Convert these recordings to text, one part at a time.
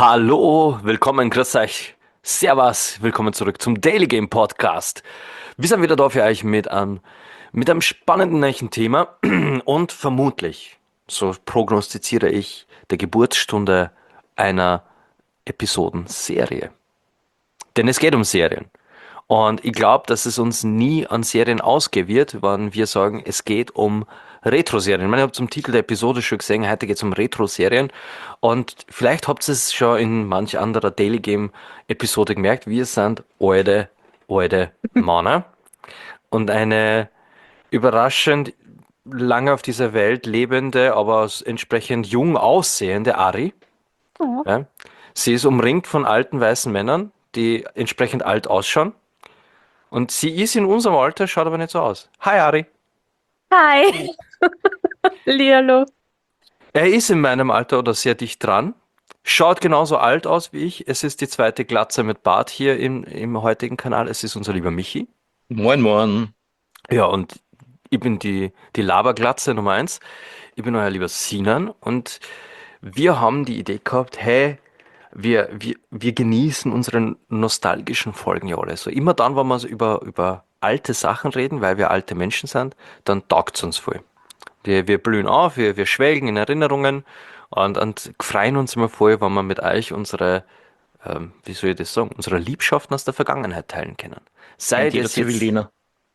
Hallo, willkommen, grüß euch, servus, willkommen zurück zum Daily Game Podcast. Wir sind wieder da für euch mit einem spannenden neuen Thema und vermutlich, so prognostiziere ich, der Geburtsstunde einer Episodenserie. Denn es geht um Serien. Und ich glaube, dass es uns nie an Serien ausgehen wird, wenn wir sagen, es geht um Retro-Serien. Ich meine, ihr habt zum Titel der Episode schon gesehen, heute geht es um Retro-Serien. Und vielleicht habt ihr es schon in manch anderer Daily Game-Episode gemerkt, wir sind alte Männer. Und eine überraschend lange auf dieser Welt lebende, aber entsprechend jung aussehende Ari. Oh. Ja. Sie ist umringt von alten weißen Männern, die entsprechend alt ausschauen. Und sie ist in unserem Alter, schaut aber nicht so aus. Hi Ari. Hi, Lilo. Er ist in meinem Alter oder sehr dicht dran. Schaut genauso alt aus wie ich. Es ist die zweite Glatze mit Bart hier im heutigen Kanal. Es ist unser lieber Michi. Moin, moin. Ja, und ich bin die Laberglatze Nummer eins. Ich bin euer lieber Sinan. Und wir haben die Idee gehabt, hey, wir genießen unsere nostalgischen Folgen ja alle. So immer dann, wenn wir so über alte Sachen reden, weil wir alte Menschen sind, dann taugt es uns voll. Wir blühen auf, wir schwelgen in Erinnerungen und freuen uns immer voll, wenn wir mit euch wie soll ich das sagen, unsere Liebschaften aus der Vergangenheit teilen können. Sei Kennt jeder das jetzt, Zivildiener.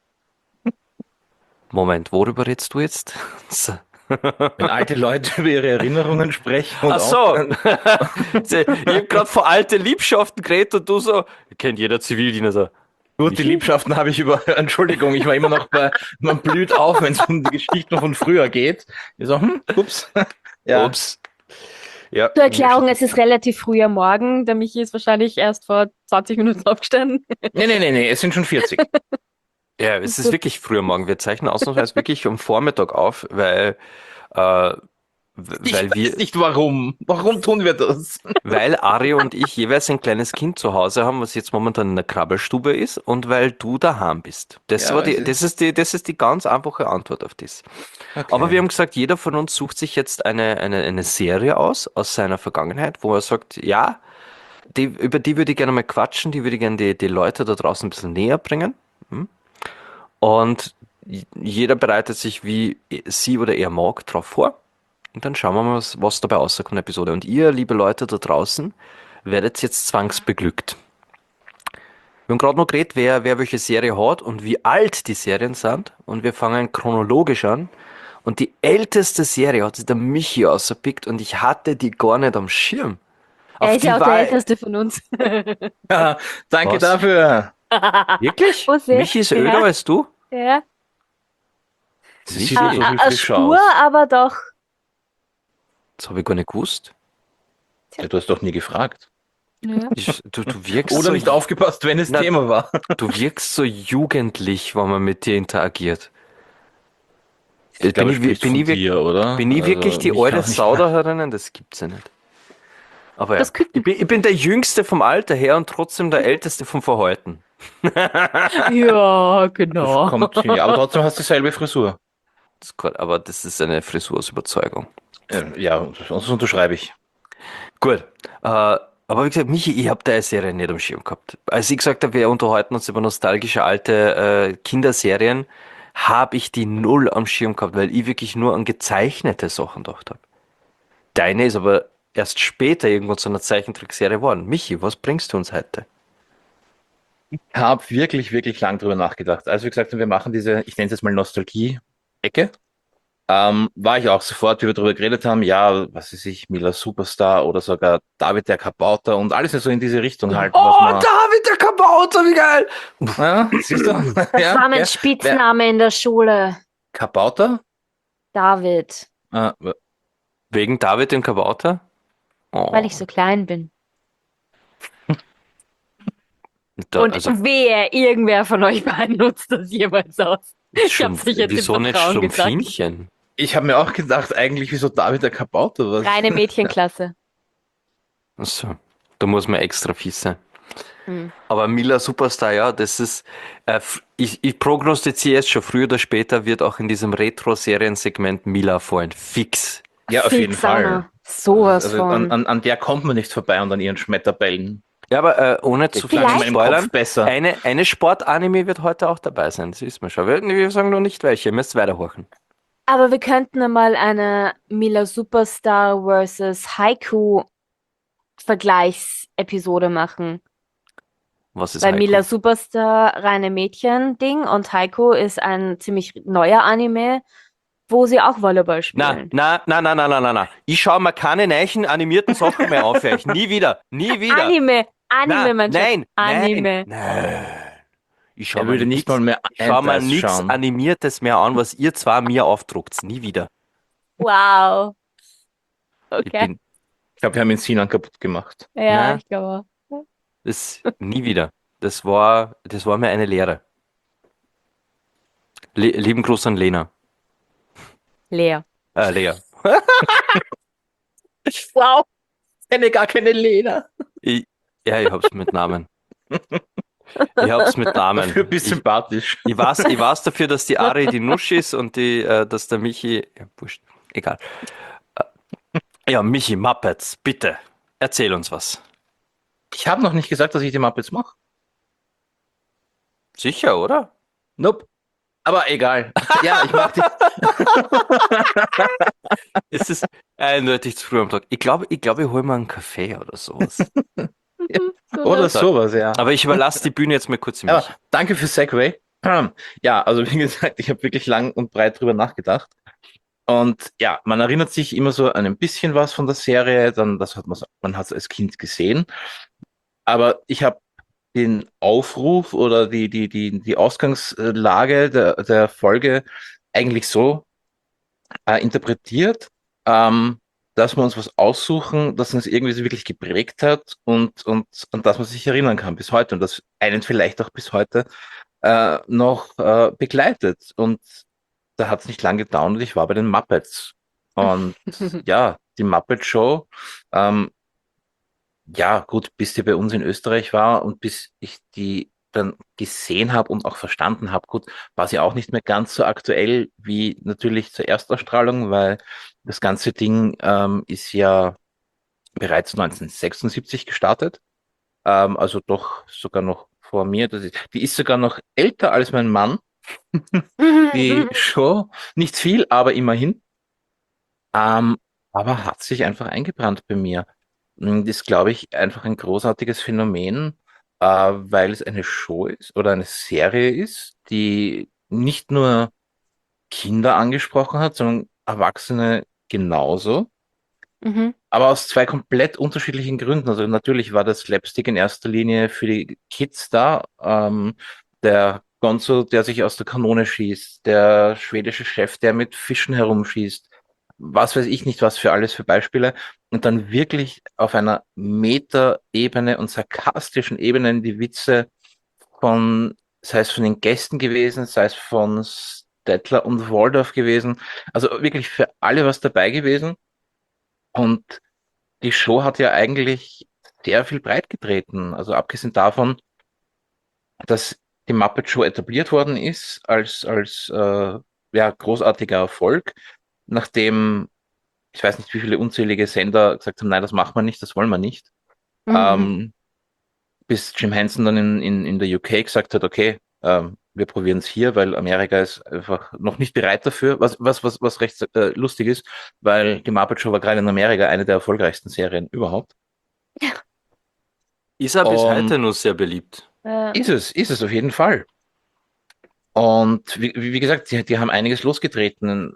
Moment, worüber redest du jetzt? Wenn alte Leute über ihre Erinnerungen sprechen und Ach so, auch, ich habe gerade vor alte Liebschaften geredet und du so, kennt jeder Zivildiener so. gut, die Liebschaften habe ich Entschuldigung, ich war immer noch man blüht auf, wenn es um die Geschichten von früher geht. Ich so, ups. Ja, Ups. Ja, Zur Erklärung, es ist relativ früh am Morgen. Der Michi ist wahrscheinlich erst vor 20 Minuten aufgestanden. nee, es sind schon 40. ja, es ist wirklich früh am Morgen. Wir zeichnen ausnahmsweise wirklich am Vormittag auf, äh, Ich weil weiß nicht warum. Warum tun wir das? weil Ari und ich jeweils ein kleines Kind zu Hause haben, was jetzt momentan in der Krabbelstube ist, und weil du daheim bist. Ja, Das ist die ganz einfache Antwort auf das. okay. Aber wir haben gesagt, jeder von uns sucht sich jetzt eine Serie aus seiner Vergangenheit, wo er sagt, ja, über die würde ich gerne mal quatschen, die würde ich gerne die Leute da draußen ein bisschen näher bringen. Hm? Und jeder bereitet sich, wie sie oder er mag, drauf vor. Und dann schauen wir mal, was dabei rauskommt in der Episode. Und ihr, liebe Leute da draußen, werdet jetzt zwangsbeglückt. Wir haben gerade noch geredet, wer welche Serie hat und wie alt die Serien sind. Und wir fangen chronologisch an. Und die älteste Serie hat sich der Michi ausgepickt und ich hatte die gar nicht am Schirm. Er Auf ist die ja auch der war Älteste von uns. Ja, danke Was? dafür. Wirklich? Oh, sehr. Michi ist öder Ja. als du? Ja. Sie Michi? sieht so viel Eine frischer Spur, aus. aber doch. Das habe ich gar nicht gewusst. Ja, du hast doch nie gefragt. Ja. Du wirkst Oder so, nicht aufgepasst, wenn es Na, Thema war. du wirkst so jugendlich, wenn man mit dir interagiert. Ich glaube, Bin ich, spricht bin von ich, dir, oder? bin ich wirklich die mich alte kann ich- Sau da herinnen? Das gibt's ja nicht. Aber ja, Das Küken. ich bin der Jüngste vom Alter her und trotzdem der Älteste vom Verhalten. Ja, Das genau. kommt hin. Ja, aber trotzdem hast du dieselbe Frisur. Aber das ist eine Frisur aus Überzeugung. Ja, sonst unterschreibe ich. Gut. Aber wie gesagt, Michi, ich habe deine Serie nicht am Schirm gehabt. Als ich gesagt habe, wir unterhalten uns über nostalgische alte Kinderserien, habe ich die null am Schirm gehabt, weil ich wirklich nur an gezeichnete Sachen gedacht habe. Deine ist aber erst später irgendwo zu einer Zeichentrickserie geworden. Michi, was bringst du uns heute? Ich habe wirklich, wirklich lang drüber nachgedacht. Als wir gesagt haben, wir machen diese, ich nenne es jetzt mal Nostalgie-Ecke, war ich auch sofort, wie wir darüber geredet haben, ja, was weiß ich, Mila Superstar oder sogar David der Kabauter und alles so in diese Richtung halt, was man. David der Kabauter, wie geil! Ja, siehst du? Das Ja, war mein ja. Spitzname in der Schule. Kabauter? David. Äh, Wegen David dem Kabauter? Oh, Weil ich so klein bin. Und also wehe, irgendwer von euch beiden nutzt das jemals aus. Ich Schlumpf, hab's nicht jetzt wieso im nicht Vertrauen gesagt. Schlumpfinchen? Ich habe mir auch gedacht, eigentlich, wieso David der Kabauter? Was? Reine Mädchenklasse. Achso, da muss man extra fies sein. Hm. Aber Mila Superstar, ja, das ist, ich prognostiziere jetzt schon, früher oder später wird auch in diesem Retro-Serien-Segment Mila fallen. Fix. Ja, auf jeden Fix, Anna. Fall. Sowas Also von. an der kommt man nicht vorbei und an ihren Schmetterbällen. Ja, aber ohne zu Ich viel klang in Vielleicht- meinem spoilern, Kopf besser. eine Sportanime wird heute auch dabei sein. Das ist mir schon. Wir sagen noch nicht welche, ihr müsst weiterhorchen. Aber wir könnten einmal eine Mila Superstar versus Haiku Vergleichsepisode machen. Was ist Weil Haiku? Mila Superstar reine Mädchen-Ding und Haiku ist ein ziemlich neuer Anime, wo sie auch Volleyball spielen. Na. Ich schaue mir keine neuen animierten Sachen mehr auf euch. Nie wieder. Nie wieder. Anime, mein Schatz. Nein. Anime. Ich schaue Er mir würde nicht mal mehr schau mir Hentais nichts schauen. Animiertes mehr an, was ihr zwar mir aufdruckt. Nie wieder. Wow. Ich Okay. bin, Ich glaube, wir haben ihn Sinan kaputt gemacht. Ja, Ja. ich glaube. nie wieder. Das war mir eine Lehre. Lieben Gruß an Lena. Lea. Lea. Wow, kenne gar keine Lena. Ich hab's mit Namen. Ich hab's mit Namen. Dafür bist du sympathisch. Ich weiß dafür, dass die Ari die Nusch ist und dass der Michi. Ja, wurscht. Egal. Ja, Michi, Muppets, bitte. Erzähl uns was. Ich habe noch nicht gesagt, dass ich die Muppets mache. Sicher, oder? Nope. Aber egal. Ja, ich mache die. Es ist eindeutig zu früh am Tag. Ich glaube, ich hole mal einen Kaffee oder sowas. Oder sowas, ja. Aber ich überlasse die Bühne jetzt mal kurz dem Aber Michi. danke für Segway. Ja, also wie gesagt, ich habe wirklich lang und breit drüber nachgedacht. Und ja, man erinnert sich immer so an ein bisschen was von der Serie, dann man hat es als Kind gesehen. Aber ich habe den Aufruf oder die Ausgangslage der Folge eigentlich so interpretiert, dass wir uns was aussuchen, das uns irgendwie so wirklich geprägt hat und an das man sich erinnern kann bis heute und das einen vielleicht auch bis heute noch begleitet. Und da hat es nicht lange gedauert und ich war bei den Muppets. Und ja, die Muppet Show, ja gut, bis die bei uns in Österreich war und bis ich die dann gesehen habe und auch verstanden habe, gut, war sie auch nicht mehr ganz so aktuell wie natürlich zur Erstausstrahlung, weil das ganze Ding ist ja bereits 1976 gestartet, also doch sogar noch vor mir. Die ist sogar noch älter als mein Mann, die Show. Nicht viel, aber immerhin. Aber hat sich einfach eingebrannt bei mir. Das ist, glaube ich, einfach ein großartiges Phänomen, weil es eine Show ist oder eine Serie ist, die nicht nur Kinder angesprochen hat, sondern Erwachsene genauso. Mhm. Aber aus zwei komplett unterschiedlichen Gründen. Also natürlich war das Slapstick in erster Linie für die Kids da. Der Gonzo, der sich aus der Kanone schießt, der schwedische Chef, der mit Fischen herumschießt, was weiß ich nicht, was für alles für Beispiele. Und dann wirklich auf einer Meta-Ebene und sarkastischen Ebene die Witze sei es von den Gästen gewesen, sei es von Stettler und Waldorf gewesen. Also wirklich für alle was dabei gewesen. Und die Show hat ja eigentlich sehr viel breit getreten. Also abgesehen davon, dass die Muppet Show etabliert worden ist als ja, großartiger Erfolg, nachdem ich weiß nicht, wie viele unzählige Sender gesagt haben, nein, das machen wir nicht, das wollen wir nicht. Mhm. Ähm, bis Jim Henson dann in der UK gesagt hat, okay, wir probieren es hier, weil Amerika ist einfach noch nicht bereit dafür, was recht lustig ist, weil die Muppet Show war gerade in Amerika eine der erfolgreichsten Serien überhaupt. Ist er bis Und heute nur sehr beliebt. ist es auf jeden Fall. Und wie gesagt, die haben einiges losgetreten.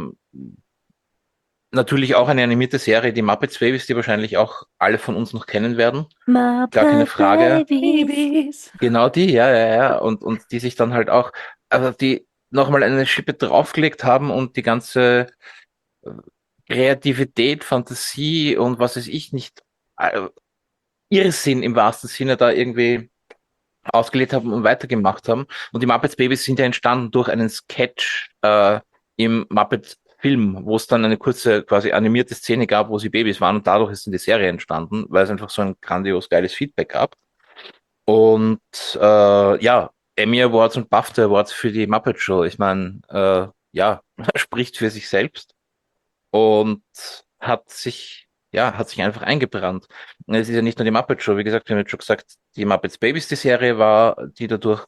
Natürlich auch eine animierte Serie, die Muppets Babies, die wahrscheinlich auch alle von uns noch kennen werden. Gar keine Frage. Babies. Genau die, ja. Und die sich dann halt auch, also die nochmal eine Schippe draufgelegt haben und die ganze äh, Kreativität, Fantasie und was weiß ich nicht, Irrsinn im wahrsten Sinne da irgendwie ausgelebt haben und weitergemacht haben. Und die Muppets Babies sind ja entstanden durch einen Sketch im Muppet Film, wo es dann eine kurze quasi animierte Szene gab, wo sie Babys waren und dadurch ist dann die Serie entstanden, weil es einfach so ein grandios geiles Feedback gab. Und ja, Emmy Awards und BAFTA Awards für die Muppet Show. Ich meine, ja, spricht für sich selbst. Und hat sich einfach eingebrannt. Und es ist ja nicht nur die Muppet Show, wie gesagt, wir haben jetzt schon gesagt, die Muppets Babies, die Serie war, die dadurch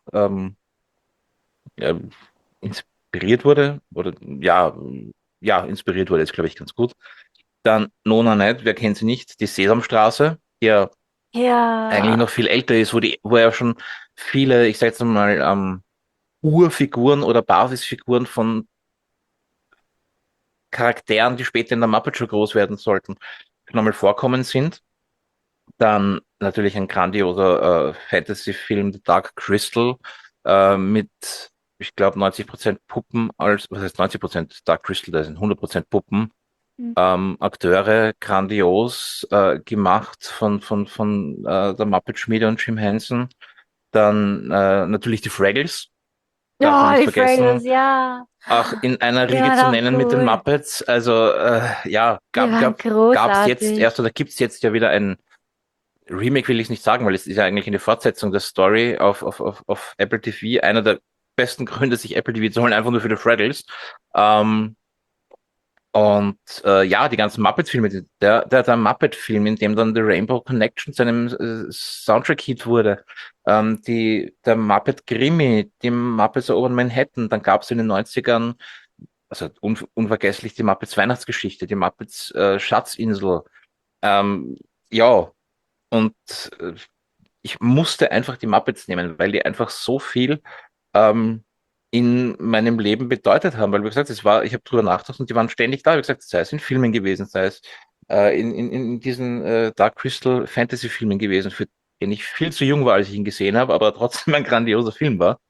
ja, inspiriert wurde, oder inspiriert wurde, ist, glaube ich, ganz gut. Dann Nona Ned, wer kennt sie nicht? Die Sesamstraße, die ja eigentlich Ja, noch viel älter ist, wo ja schon viele, ich sage jetzt mal, Urfiguren oder Basisfiguren von Charakteren, die später in der Muppet Show groß werden sollten, nochmal vorkommen sind. Dann natürlich ein grandioser Fantasy-Film, The Dark Crystal, mit, ich glaube, 90% Puppen was heißt 90%? Dark Crystal, da sind 100% Puppen. Akteure grandios gemacht von der Muppet-Schmiede und Jim Henson. Dann natürlich die Fraggles, darf man oh, nicht die vergessen. Fraggles, ja. Auch in einer Die Riege zu waren auch nennen mit den cool. Muppets. Also ja, Die waren gab's jetzt großartig. erst oder gibt's jetzt ja wieder ein Remake, will ich nicht sagen, weil es ist ja eigentlich eine Fortsetzung der Story auf Apple TV. Einer der besten Gründe, sich Apple TV zu holen, einfach nur für die Fraggles. Ähm, und ja, die ganzen Muppet-Filme, der Muppet-Film, in dem dann The Rainbow Connection zu einem Soundtrack-Hit wurde, der Muppet Krimi, die Muppets erobern Manhattan, dann gab es in den Neunzigern, also unvergesslich, die Muppets Weihnachtsgeschichte, die Muppets Schatzinsel. Ähm, ja, und äh, ich musste einfach die Muppets nehmen, weil die einfach so viel ähm, in meinem Leben bedeutet haben. Weil, wie gesagt, ich habe drüber nachgedacht und die waren ständig da. Wie gesagt, sei es in Filmen gewesen, sei es in diesen Dark Crystal Fantasy Filmen gewesen, für den ich viel zu jung war, als ich ihn gesehen habe, aber trotzdem ein grandioser Film war.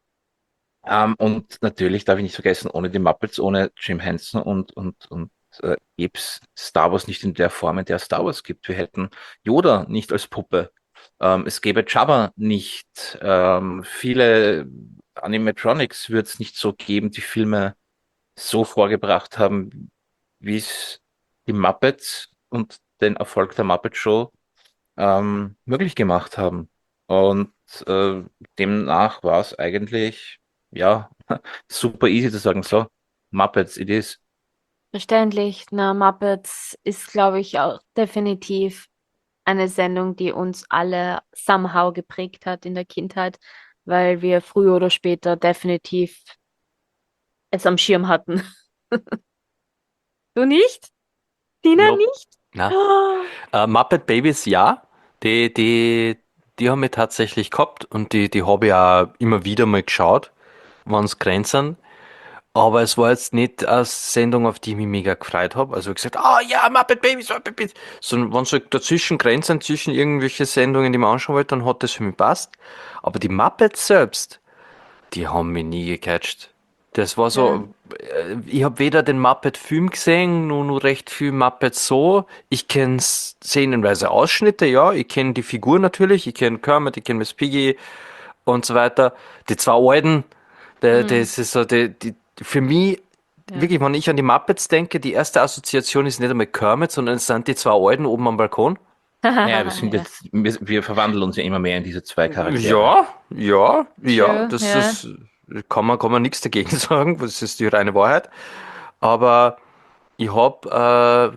Und natürlich darf ich nicht vergessen, ohne die Muppets, ohne Jim Henson und gäbe es Star Wars nicht in der Form, in der es Star Wars gibt. Wir hätten Yoda nicht als Puppe. Es gäbe Jabba nicht. Viele Animatronics wird es nicht so geben, die Filme so vorgebracht haben, wie es die Muppets und den Erfolg der Muppet Show möglich gemacht haben. Und demnach war es eigentlich, ja, super easy zu sagen, so, Muppets, it is. Verständlich. Na, Muppets ist, glaube ich, auch definitiv eine Sendung, die uns alle somehow geprägt hat in der Kindheit, weil wir früher oder später definitiv es am Schirm hatten. Du nicht? Tina Nope. nicht? Na. Oh. Muppet Babies, ja. Die, die, die haben wir tatsächlich gehabt und die habe ich auch immer wieder mal geschaut, wenn es Grenzen. Aber es war jetzt nicht eine Sendung, auf die ich mich mega gefreut habe. Also gesagt, ja, Muppet Babies, Muppet Babies. Sondern wenn es halt dazwischen Grenzen, zwischen irgendwelche Sendungen, die man anschauen wollte, dann hat das für mich passt. Aber die Muppets selbst, die haben mich nie gecatcht. Das war Ja. so, ich habe weder den Muppet-Film gesehen, nur recht viel Muppets so. Ich kenne szenenweise Ausschnitte, ja. Ich kenne die Figur natürlich, ich kenne Kermit, ich kenne Miss Piggy und so weiter. Die zwei Alten, Hm. das ist so, für mich, Ja. wirklich, wenn ich an die Muppets denke, die erste Assoziation ist nicht einmal Kermit, sondern es sind die zwei Alten oben am Balkon. Naja, Ja. wir verwandeln uns ja immer mehr in diese zwei Charaktere. Ja, ja, True, das ja. ist, kann man nichts dagegen sagen, das ist die reine Wahrheit. Aber ich habe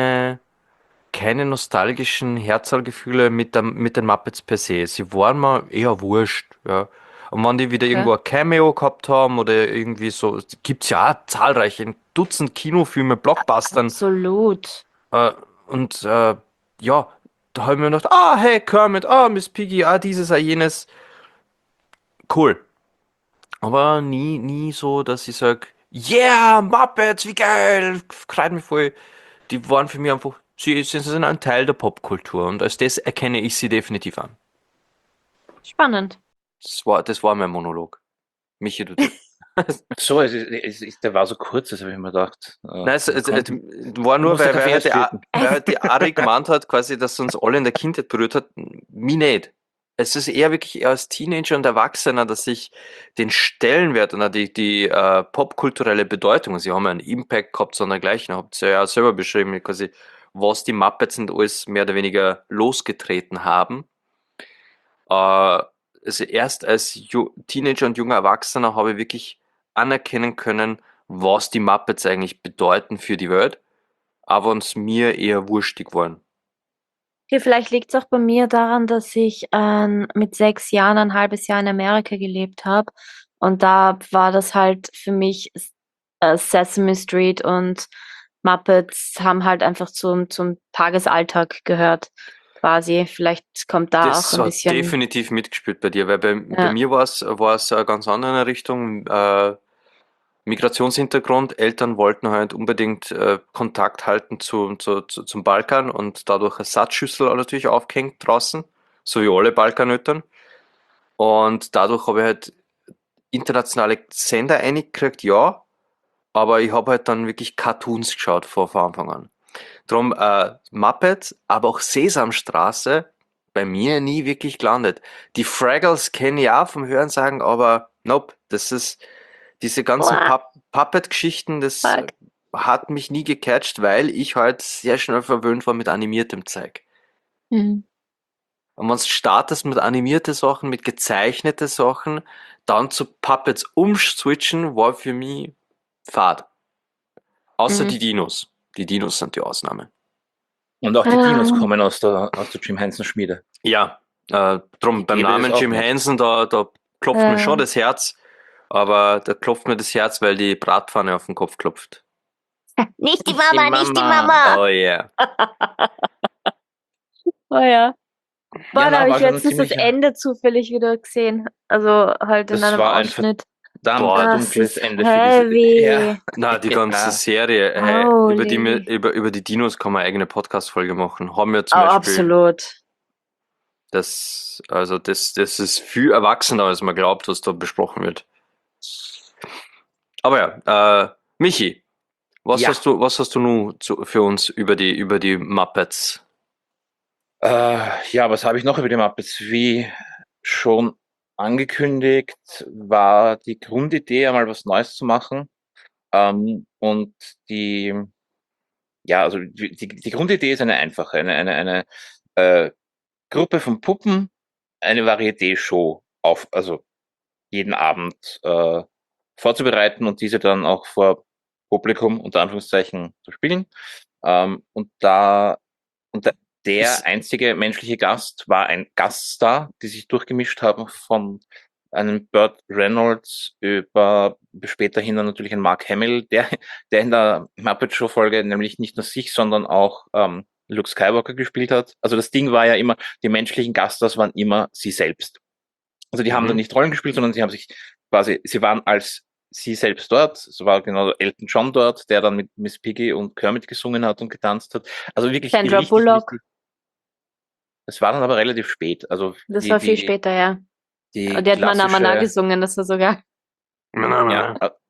keine nostalgischen Herzalgefühle mit den Muppets per se. Sie waren mir eher wurscht, ja. Und wenn die wieder Okay. irgendwo ein Cameo gehabt haben oder irgendwie so, gibt's ja auch zahlreiche, ein Dutzend Kinofilme, Blockbustern, Absolut. äh, und ja, da habe ich mir gedacht, hey Kermit, Miss Piggy, dieses, jenes, cool. Aber nie so, dass ich sag, yeah, Muppets, wie geil, freut mich voll. Die waren für mich einfach, sie sind ein Teil der Popkultur und als das erkenne ich sie definitiv an. Spannend. Das war mein Monolog. Michi, du darfst. So, der war so kurz, das habe ich mir gedacht. Nein, Wir konnten, war du nur, musst den Kaffee erst weil Es, halt die Ari gemeint hat, quasi, dass uns alle in der Kindheit berührt hat. Mich nicht. Es ist eher wirklich eher als Teenager und Erwachsener, dass ich den Stellenwert und auch die popkulturelle Bedeutung, sie haben ja einen Impact gehabt, sondern gleichen, habt ihr ja selber beschrieben, quasi, was die Muppets und alles mehr oder weniger losgetreten haben. Also erst als Teenager und junger Erwachsener habe ich wirklich anerkennen können, was die Muppets eigentlich bedeuten für die Welt. auch wenn es mir eher wurstig waren. Okay, vielleicht liegt es auch bei mir daran, dass ich mit 6 Jahren ein halbes Jahr in Amerika gelebt habe. Und da war das halt für mich Sesame Street und Muppets haben halt einfach zum Tagesalltag gehört, quasi. Vielleicht kommt da auch Das ein hat bisschen, definitiv mitgespielt bei dir, weil bei ja. mir war es ganz andere in der Richtung. Migrationshintergrund, Eltern wollten halt unbedingt Kontakt halten zum Balkan und dadurch eine Satzschüssel natürlich aufgehängt draußen, so wie alle Balkaneltern. Und dadurch habe ich halt internationale Sender eingekriegt, ja, aber ich habe halt dann wirklich Cartoons geschaut von Anfang an. Drum Muppets, aber auch Sesamstraße bei mir nie wirklich gelandet. Die Fraggles kenne ich auch vom Hörensagen, aber nope, das ist diese ganzen Boah, Puppet-Geschichten, das fuck. hat mich nie gecatcht, weil ich halt sehr schnell verwöhnt war mit animiertem Zeug. Mhm. Und wenn du startest mit animierten Sachen, mit gezeichneten Sachen, dann zu Puppets umswitchen, war für mich fad. Außer Mhm. die Dinos. Die Dinos sind die Ausnahme. Und auch die Dinos Ähm, kommen aus der Jim Henson Schmiede. Ja, Die drum beim gäbe es Namen auch Jim nicht. Henson, da klopft mir schon äh, das Herz, aber da klopft mir das Herz, weil die Bratpfanne auf den Kopf klopft. Nicht die Die Mama, nicht die Mama. Mama. Oh yeah. Oh ja. Ja, Boah, da na, habe ich war schon ein letztens das ziemlicher. Ende zufällig wieder gesehen. Also halt in Das einem war ein Ausschnitt. verdammt Boah, Das dunkles ist Ende für diese. Ja, heavy. na, die ganze ja. Serie, Holy. über die Dinos kann man eine eigene Podcast-Folge machen. Haben wir Oh, zum Beispiel, absolut. das ist viel erwachsener, als man glaubt, was da besprochen wird. Aber ja, Michi, Ja, was hast du nun für uns über die Muppets? ja, was habe ich noch über die Muppets? Wie schon angekündigt, war die Grundidee, einmal was Neues zu machen. Und die, ja, also die Grundidee ist eine einfache, eine äh, Gruppe von Puppen, eine Varieté-Show also jeden Abend vorzubereiten und diese dann auch vor Publikum unter Anführungszeichen zu spielen. Und und der Ist, einzige menschliche Gast war ein Gaststar, die sich durchgemischt haben von einem Burt Reynolds über späterhin dann natürlich ein Mark Hamill, der in der Muppet Show Folge nämlich nicht nur sich, sondern auch Luke Skywalker gespielt hat. Also das Ding war ja immer, die menschlichen Gaststars waren immer sie selbst. Also die haben dann mhm. nicht Rollen gespielt, sondern sie haben sich quasi, sie waren als sie selbst dort. Es war genau Elton John dort, der dann mit Miss Piggy und Kermit gesungen hat und getanzt hat. Also wirklich Sandra richtig, Bullock. richtig. Das war dann aber relativ spät. Also Das war viel später, ja. die Die hat Mana Mana klassische, gesungen, das war sogar. ja,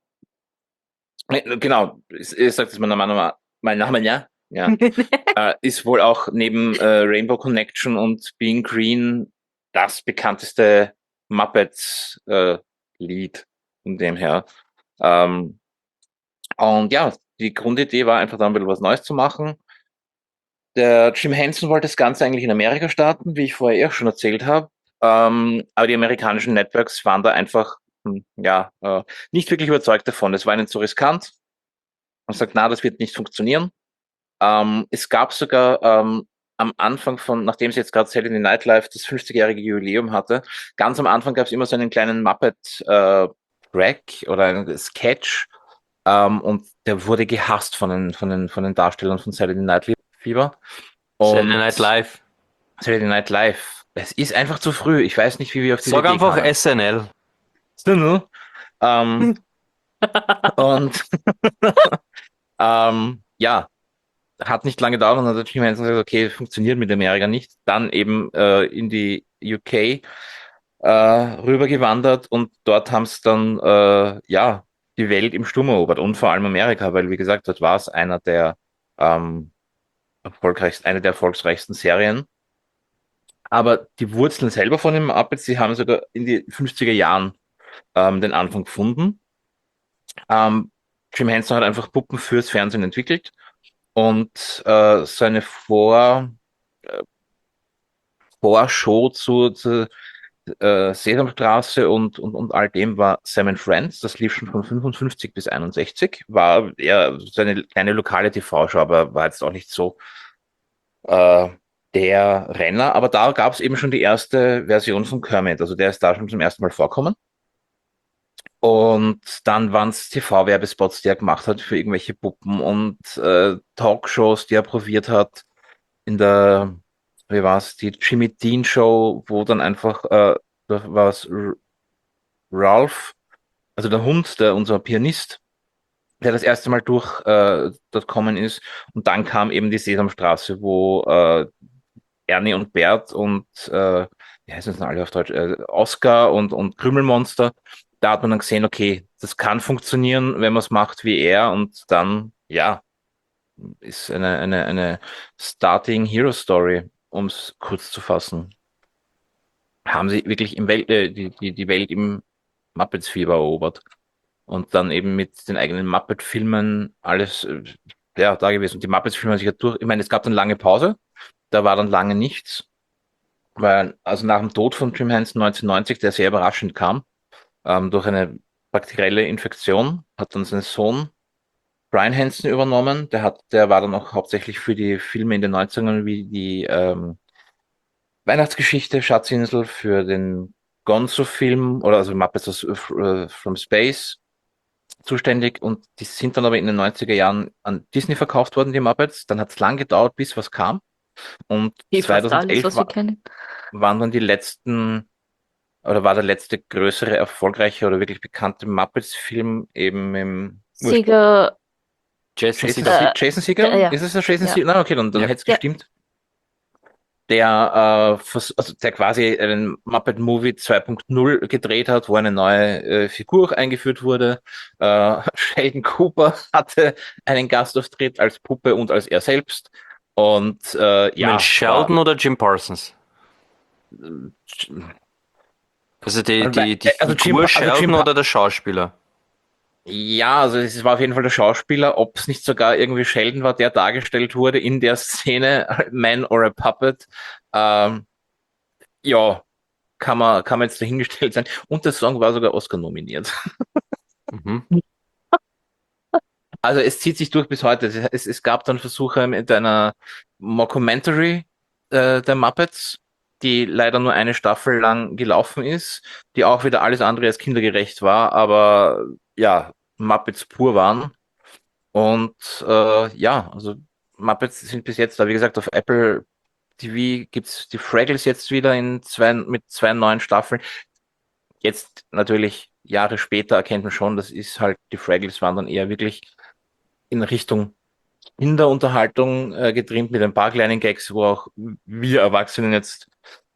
genau, ich sag das mein Name, ja, ja, ist wohl auch neben Rainbow Connection und Being Green das bekannteste Muppets Lied von dem her. Ähm, und ja, die Grundidee war einfach da ein bisschen was Neues zu machen. Der Jim Henson wollte das Ganze eigentlich in Amerika starten, wie ich vorher auch schon erzählt habe. Aber die amerikanischen Networks waren da einfach nicht wirklich überzeugt davon. Es war ihnen zu riskant. Man sagt, na, das wird nicht funktionieren. Es gab sogar am Anfang nachdem sie jetzt gerade Saturday Night Live das 50-jährige Jubiläum hatte, ganz am Anfang gab es immer so einen kleinen Muppet-Track oder einen Sketch, und der wurde gehasst von den Darstellern von Saturday Night Fever. Saturday Und Night Live. Saturday Night Live, es ist einfach zu früh. Ich weiß nicht, wie wir auf diese Sag Idee einfach kamen. SNL. Ähm, und ja, hat nicht lange gedauert und dann hat Jim Henson gesagt, okay, funktioniert mit Amerika nicht. Dann eben in die UK rübergewandert und dort haben es dann die Welt im Sturm erobert und vor allem Amerika, weil wie gesagt, dort war es ähm, eine der erfolgreichsten Serien. Aber die Wurzeln selber von den Muppets, die haben sogar in die 50er Jahren den Anfang gefunden. Ähm, Jim Henson hat einfach Puppen fürs Fernsehen entwickelt und seine Vorshow Sesamstraße und all dem war Sam and Friends. Das lief schon von 55 bis 61. War eher so eine kleine lokale TV-Show, aber war jetzt auch nicht so äh, der Renner. Aber da gab es eben schon die erste Version von Kermit. Also der ist da schon zum ersten Mal vorkommen. Und dann waren es TV-Werbespots, die er gemacht hat für irgendwelche Puppen und Talkshows, die er probiert hat. In der, wie war's, die Jimmy Dean Show, wo dann einfach, da war es Ralph, also der Hund, unser Pianist, der das erste Mal dort kommen ist. Und dann kam eben die Sesamstraße, wo Ernie und Bert und wie heißen das denn alle auf Deutsch? Oscar und Krümelmonster. Da hat man dann gesehen, okay, das kann funktionieren, wenn man es macht wie er. Und dann, ja, ist eine Starting Hero Story, um es kurz zu fassen. Haben sie wirklich die Welt im Muppets-Fieber erobert. Und dann eben mit den eigenen Muppet-Filmen alles, ja, da gewesen. Und die Muppets-Filme haben sich ja durch, ich meine, es gab dann lange Pause, da war dann lange nichts, weil, also nach dem Tod von Jim Henson 1990, der sehr überraschend kam, durch eine bakterielle Infektion, hat dann sein Sohn Brian Henson übernommen. Der war dann auch hauptsächlich für die Filme in den 90ern wie die Weihnachtsgeschichte, Schatzinsel, für den Gonzo-Film oder also Muppets from Space zuständig, und die sind dann aber in den 90er Jahren an Disney verkauft worden, die Muppets. Dann hat es lang gedauert, bis was kam. Und Wie fast alles, 2011 was wir kennen. waren dann die letzten, oder war der letzte größere, erfolgreiche oder wirklich bekannte Muppets-Film eben im Sieger, Jason Jason, Segel. Jason Segel? ja. Ist es der Jason Ja. Segel? Na, okay, dann Ja. hätte es Ja. gestimmt. Der quasi einen Muppet-Movie 2.0 gedreht hat, wo eine neue Figur auch eingeführt wurde. Sheldon Cooper hatte einen Gastauftritt als Puppe und als er selbst. Und ja, Mensch, Sheldon oder Jim Parsons? war, Also die also Figur Jim Sheldon oder der Schauspieler? Ja, also es war auf jeden Fall der Schauspieler. Ob es nicht sogar irgendwie Sheldon war, der dargestellt wurde in der Szene, Man or a Puppet. Ähm, ja, kann man jetzt dahingestellt sein. Und der Song war sogar Oscar nominiert. Mhm. Also es zieht sich durch bis heute. Es gab dann Versuche mit einer Mockumentary der Muppets, die leider nur eine Staffel lang gelaufen ist, die auch wieder alles andere als kindergerecht war, aber ja, Muppets pur waren. Und ja, also Muppets sind bis jetzt da, wie gesagt, auf Apple TV gibt's die Fraggles jetzt wieder mit zwei neuen Staffeln. Jetzt natürlich Jahre später erkennt man schon, das ist halt, die Fraggles waren dann eher wirklich in Richtung Kinderunterhaltung getrimmt mit ein paar kleinen Gags, wo auch wir Erwachsenen jetzt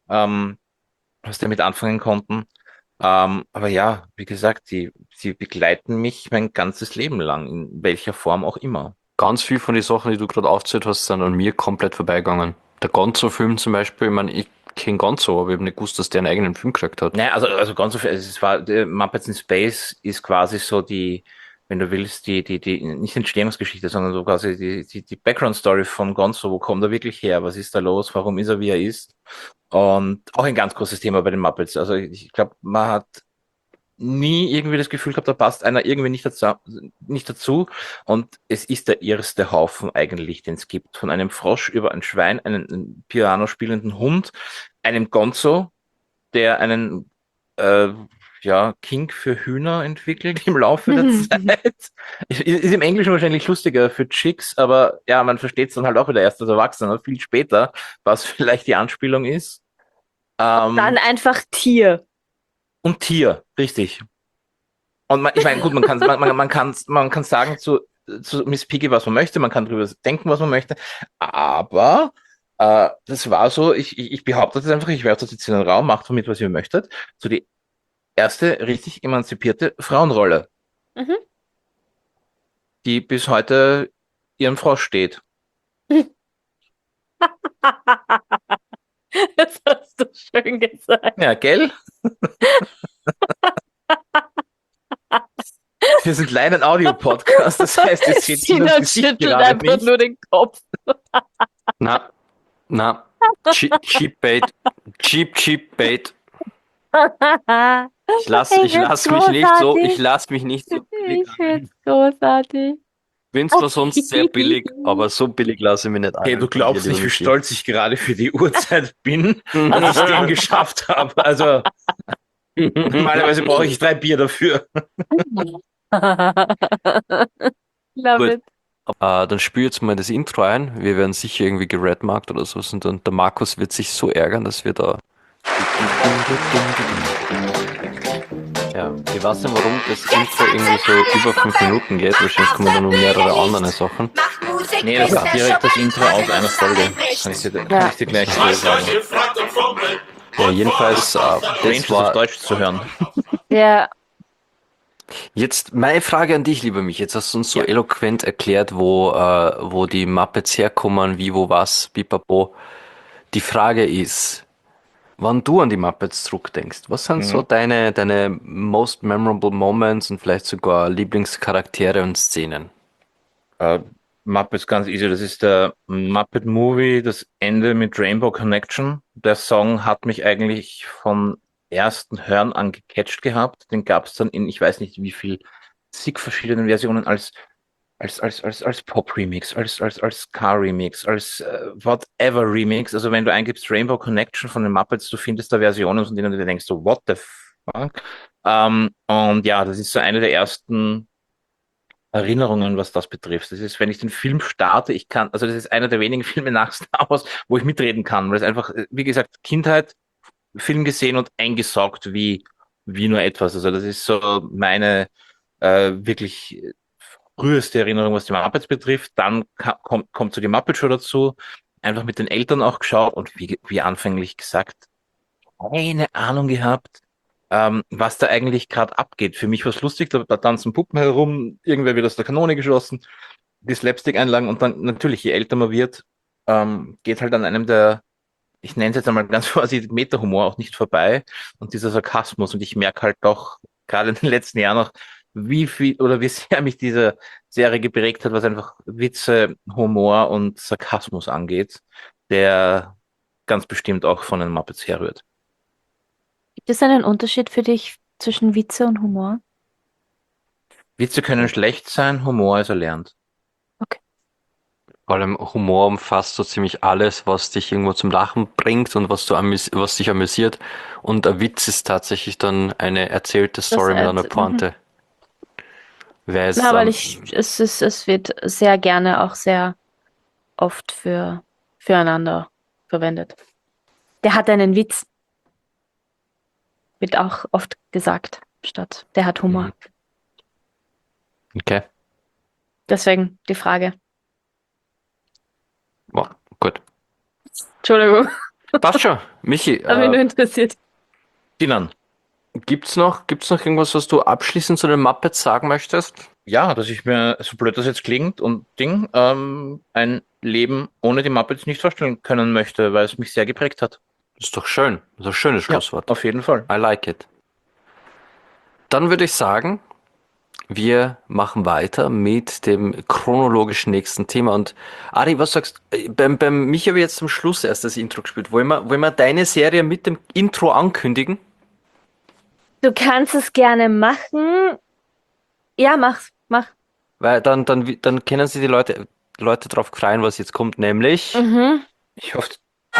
was damit anfangen konnten. Aber ja, wie gesagt, sie begleiten mich mein ganzes Leben lang, in welcher Form auch immer. Ganz viel von den Sachen, die du gerade aufgezählt hast, sind an mir komplett vorbeigegangen. Der Gonzo-Film zum Beispiel, ich meine, ich kenne Gonzo, aber ich habe nicht gewusst, dass der einen eigenen Film gekriegt hat. Naja, also ganz so viel, es war, Muppets in Space ist quasi so die, wenn du willst, die, nicht Entstehungsgeschichte, sondern so quasi die Background-Story von Gonzo. Wo kommt er wirklich her? Was ist da los? Warum ist er, wie er ist? Und auch ein ganz großes Thema bei den Muppets. Also ich glaube, man hat nie irgendwie das Gefühl gehabt, da passt einer irgendwie nicht dazu. Und es ist der erste Haufen eigentlich, den es gibt. Von einem Frosch über ein Schwein, einen Piano spielenden Hund, einem Gonzo, der einen ja, Kink für Hühner entwickelt im Laufe der Zeit. Ist im Englischen wahrscheinlich lustiger für Chicks, aber ja, man versteht es dann halt auch wieder erst als Erwachsener, viel später, was vielleicht die Anspielung ist. Dann einfach Tier. Und Tier, richtig. Und ich meine, gut, man kann sagen zu Miss Piggy, was man möchte, man kann drüber denken, was man möchte, aber das war so, ich behaupte das einfach, ich werfe das jetzt in den Raum, macht damit, was ihr möchtet, so die erste richtig emanzipierte Frauenrolle, Mhm. die bis heute ihrem Frosch steht. Das hast du schön gesagt. Ja, gell? Wir sind leider ein Audio-Podcast, das heißt, es steht Sina Sinas Gesicht schüttelt gerade einfach nicht. nur den Kopf. Na, Cheap Bait. Cheap Bait. Ich lass Ich find's großartig. ich lass mich nicht so billig Ich ein. find's großartig. Bin zwar sonst sehr billig, aber so billig lasse ich mich nicht ein. Hey, du von dir, glaubst lieber nicht, wie Michi. stolz ich gerade für die Uhrzeit bin, dass ich den geschafft habe. Also normalerweise brauche ich 3 Bier dafür. Love Gut. it. Dann spiel jetzt mal das Intro ein. Wir werden sicher irgendwie geredmarkt oder so. Und dann der Markus wird sich so ärgern, dass wir da. Ja, ich weiß nicht, warum das Intro irgendwie so über 5 Minuten geht. Wahrscheinlich kommen da noch mehrere andere Sachen. Nee, das ist direkt das Intro aus einer Folge. Kann ich dir gleich so sagen. Ja, jedenfalls, Strange, das das auf war Deutsch zu hören. Ja, jetzt meine Frage an dich, lieber mich. Jetzt hast du uns so Ja. eloquent erklärt, wo die Muppets herkommen, wie, wo, was, pipapo. Die Frage ist, wann du an die Muppets zurückdenkst, was sind so Mhm. deine most memorable moments und vielleicht sogar Lieblingscharaktere und Szenen? Äh, Muppets ganz easy. Das ist der Muppet Movie, das Ende mit Rainbow Connection. Der Song hat mich eigentlich von ersten Hören an gecatcht gehabt. Den gab es dann in, ich weiß nicht wie viel, zig verschiedenen Versionen als Pop-Remix, als Ska-Remix, als whatever Remix. Also wenn du eingibst Rainbow Connection von den Muppets, du findest da Versionen, von denen du dir denkst, so, what the fuck? Und ja, das ist so eine der ersten Erinnerungen, was das betrifft. Das ist, wenn ich den Film starte, also das ist einer der wenigen Filme nach Star Wars, wo ich mitreden kann, weil es einfach, wie gesagt, Kindheit, Film gesehen und eingesaugt wie nur etwas. Also das ist so meine wirklich früheste Erinnerung, was die Muppets betrifft. Dann kommt so die Muppet Show dazu, einfach mit den Eltern auch geschaut und wie anfänglich gesagt, keine Ahnung gehabt, was da eigentlich gerade abgeht. Für mich war es lustig, da tanzen Puppen herum, irgendwer wird aus der Kanone geschossen, die Slapstick-Einlagen und dann natürlich, je älter man wird, geht halt an einem der, ich nenne es jetzt einmal ganz vorsichtig, Meta-Humor auch nicht vorbei und dieser Sarkasmus und ich merke halt doch gerade in den letzten Jahren noch, wie viel oder wie sehr mich diese Serie geprägt hat, was einfach Witze, Humor und Sarkasmus angeht, der ganz bestimmt auch von den Muppets herrührt. gibt es einen Unterschied für dich zwischen Witze und Humor? Witze können schlecht sein, Humor ist erlernt. Okay. Vor allem Humor umfasst so ziemlich alles, was dich irgendwo zum Lachen bringt und was dich amüsiert. Und ein Witz ist tatsächlich dann eine erzählte Story mit einer Pointe. Wer ist, Na, weil es wird sehr gerne auch sehr oft füreinander verwendet. Der hat einen Witz, wird auch oft gesagt, statt der hat Humor. okay, Deswegen die Frage. boah, gut. Entschuldigung, Passt schon. Michi, hat mich nur interessiert. Dinan, gibt's noch irgendwas, was du abschließend zu den Muppets sagen möchtest? ja, dass ich mir, so blöd das jetzt klingt und ein Leben ohne die Muppets nicht vorstellen können möchte, weil es mich sehr geprägt hat. Ist doch schön. Das ist ein schönes Ja, Schlusswort. auf jeden Fall. I like it. Dann würde ich sagen, wir machen weiter mit dem chronologisch nächsten Thema. Und Ari, was sagst du? Beim Michi habe ich jetzt zum Schluss erst das Intro gespielt. Wollen wir deine Serie mit dem Intro ankündigen? Du kannst es gerne machen. Ja, mach. Weil dann können sich die Leute drauf freuen, was jetzt kommt, nämlich. Mhm. Ich hoffe,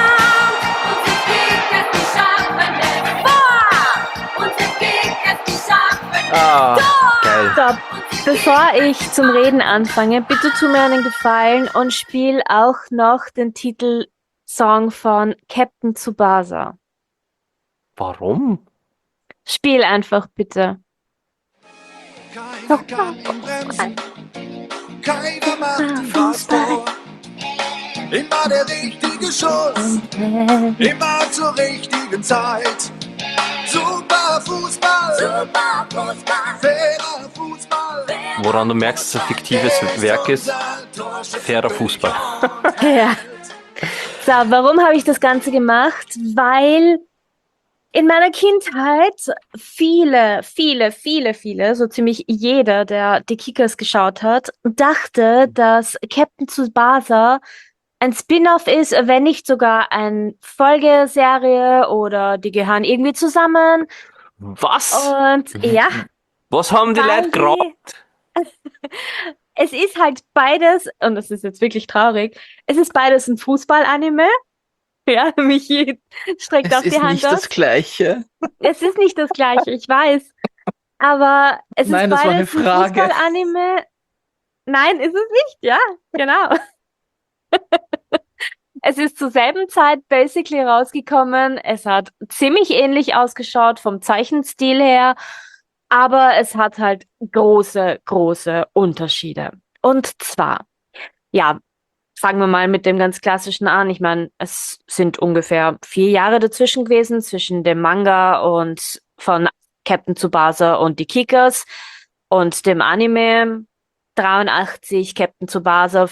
Geil. Stopp. Bevor ich zum Reden anfange, bitte tu mir einen Gefallen und spiel auch noch den Titelsong von Captain Tsubasa. Warum? Spiel einfach bitte. Keiner kann ihn bremsen, keiner macht ihm was vor. Immer der richtige Schuss, immer zur richtigen Zeit. Super Fußball, fairer Fußball. Woran du merkst, dass es ein fiktives Werk ist? Fairer Fußball. Ja. So, warum habe ich das Ganze gemacht? Weil in meiner Kindheit viele, so ziemlich jeder, der die Kickers geschaut hat, dachte, dass Captain Tsubasa ein Spin-off ist, wenn nicht sogar eine Folgeserie oder die gehören irgendwie zusammen. Was? Und ja, Was haben die weil Leute geraucht? es ist halt beides, und das ist jetzt wirklich traurig, es ist beides ein Fußball-Anime. Ja, Michi streckt Es auch die ist Hand nicht das aus. Gleiche. Es ist nicht das Gleiche, ich weiß. Aber es ist Nein, das war eine beides ein Frage. Fußball-Anime. Nein, ist es nicht, ja, genau. Es ist zur selben Zeit basically rausgekommen. Es hat ziemlich ähnlich ausgeschaut vom Zeichenstil her, aber es hat halt große, große Unterschiede. Und zwar, ja, fangen wir mal mit dem ganz klassischen an. Ich meine, es sind ungefähr 4 Jahre dazwischen gewesen, zwischen dem Manga und von Captain Tsubasa und die Kickers und dem Anime. 83 Captain Tsubasa,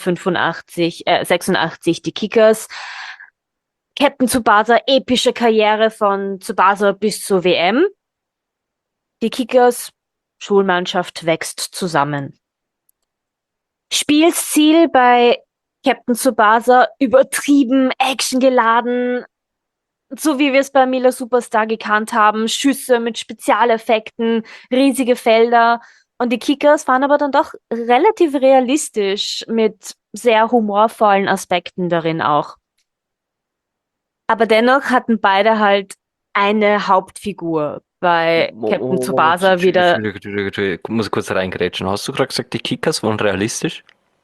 86 die Kickers. Captain Tsubasa, epische Karriere von Tsubasa bis zur WM. Die Kickers, Schulmannschaft wächst zusammen. Spielstil bei Captain Tsubasa, übertrieben, actiongeladen, so wie wir es bei Mila Superstar gekannt haben, Schüsse mit Spezialeffekten, riesige Felder. Und die Kickers waren aber dann doch relativ realistisch mit sehr humorvollen Aspekten darin auch. Aber dennoch hatten beide halt eine Hauptfigur. Bei Captain Tsubasa wieder Entschuldigung, ich muss kurz reingrätschen. Hast du gerade gesagt, die Kickers waren realistisch?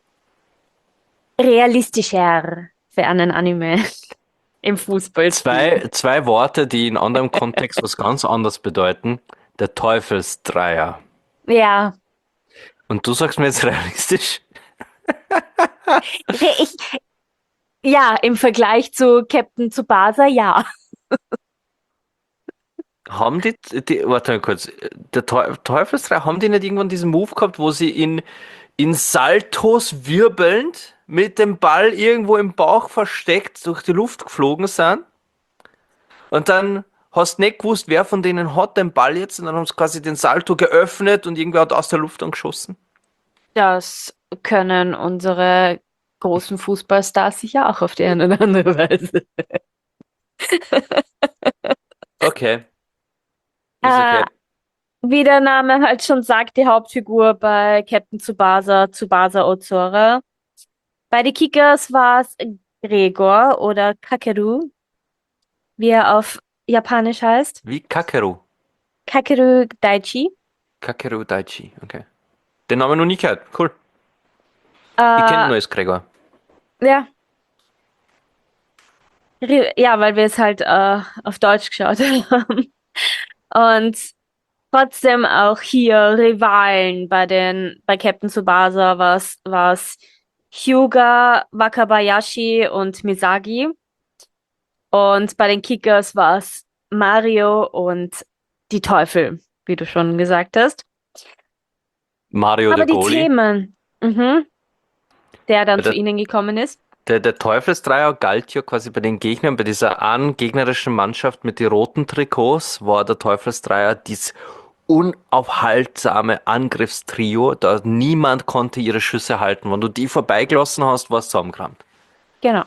realistischer für einen Anime im Fußball. Zwei Worte, die in anderem Kontext was ganz anderes bedeuten. Der Teufelsdreier. Ja, Und du sagst mir jetzt realistisch? ich, ja, im Vergleich zu Captain Tsubasa, ja. Haben warte mal kurz, der Teufelsdreier, haben die nicht irgendwann diesen Move gehabt, wo sie in Saltos wirbelnd mit dem Ball irgendwo im Bauch versteckt durch die Luft geflogen sind? Und dann hast du nicht gewusst, wer von denen hat den Ball jetzt, und dann haben sie quasi den Salto geöffnet und irgendwer hat aus der Luft angeschossen. Das können unsere großen Fußballstars sicher auch auf die eine oder andere Weise. Okay, ist Äh, okay. wie der Name halt schon sagt, die Hauptfigur bei Captain Tsubasa, Tsubasa Ozora. Bei den Kickers war es Gregor oder Kakeru, wie er auf Japanisch heißt. Wie Kakeru. Kakeru Daichi. Kakeru Daichi, okay. Den Namen noch nie gehört. Cool. Ich kenne ihn Äh, nur als Gregor. ja. Ja, weil wir es halt auf Deutsch geschaut haben. Und trotzdem auch hier Rivalen bei Captain Tsubasa war's Hyuga, Wakabayashi und Misagi. Und bei den Kickers war es Mario und die Teufel, wie du schon gesagt hast. Mario Aber der die Goalie. Themen, der dann Bei zu der, ihnen gekommen ist. der Teufelsdreier galt ja quasi bei den Gegnern, bei dieser einen gegnerischen Mannschaft mit den roten Trikots, war der Teufelsdreier dieses unaufhaltsame Angriffstrio, da niemand konnte ihre Schüsse halten. Wenn du die vorbeigelassen hast, war es zusammengekramt. Genau.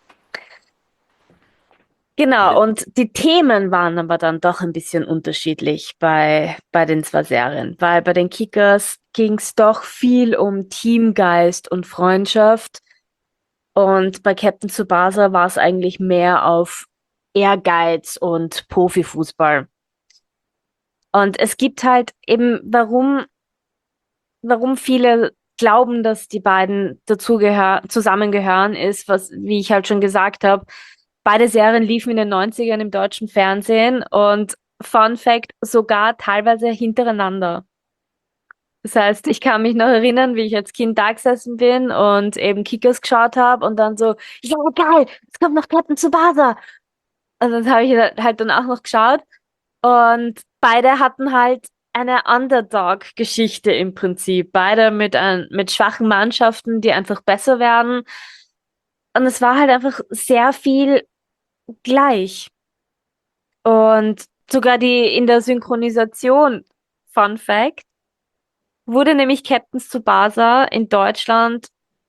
Genau, und die Themen waren aber dann doch ein bisschen unterschiedlich bei den zwei Serien, weil bei den Kickers ging es doch viel um Teamgeist und Freundschaft und bei Captain Tsubasa war es eigentlich mehr auf Ehrgeiz und Profifußball. Und es gibt halt eben, warum viele glauben, dass die beiden zusammengehören, ist, wie ich halt schon gesagt habe, beide Serien liefen in den 90ern im deutschen Fernsehen und Fun Fact, sogar teilweise hintereinander. Das heißt, ich kann mich noch erinnern, wie ich als Kind da gesessen bin und eben Kickers geschaut habe und dann so, ja geil, jetzt kommt noch Captain Tsubasa. Und dann habe ich halt dann auch noch geschaut und beide hatten halt eine Underdog-Geschichte im Prinzip. Beide mit schwachen Mannschaften, die einfach besser werden. Und es war halt einfach sehr viel gleich. Und sogar in der Synchronisation, Fun Fact, wurde nämlich Captain Tsubasa in Deutschland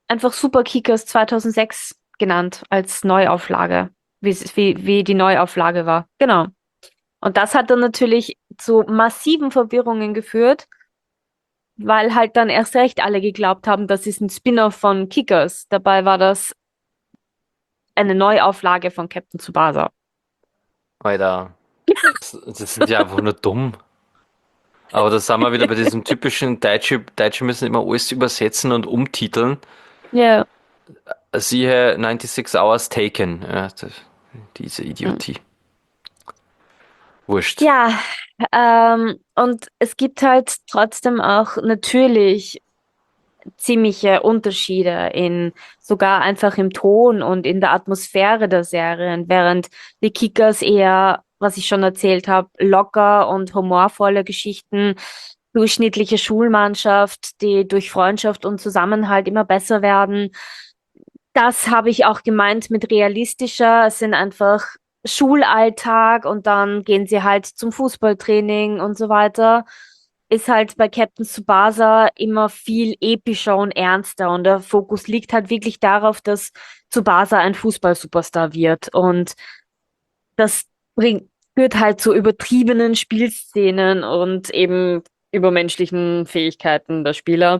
einfach Super Kickers 2006 genannt als Neuauflage, wie die Neuauflage war. Genau. Und das hat dann natürlich zu massiven Verwirrungen geführt, weil halt dann erst recht alle geglaubt haben, das ist ein Spin-off von Kickers. Dabei war das eine Neuauflage von Captain Tsubasa. Alter, das sind ja einfach nur dumm. Aber da sind wir wieder bei diesem typischen Deutsche müssen immer alles übersetzen und umtiteln. Ja. Siehe 96 Hours Taken. Ja, diese Idiotie. Wurscht. Ja, und es gibt halt trotzdem auch natürlich ziemliche Unterschiede sogar einfach im Ton und in der Atmosphäre der Serien, während die Kickers eher, was ich schon erzählt habe, locker und humorvolle Geschichten, durchschnittliche Schulmannschaft, die durch Freundschaft und Zusammenhalt immer besser werden. Das habe ich auch gemeint mit realistischer. Es sind einfach Schulalltag und dann gehen sie halt zum Fußballtraining und so weiter. Ist halt bei Captain Tsubasa immer viel epischer und ernster und der Fokus liegt halt wirklich darauf, dass Tsubasa ein Fußball-Superstar wird und das führt halt zu übertriebenen Spielszenen und eben übermenschlichen Fähigkeiten der Spieler.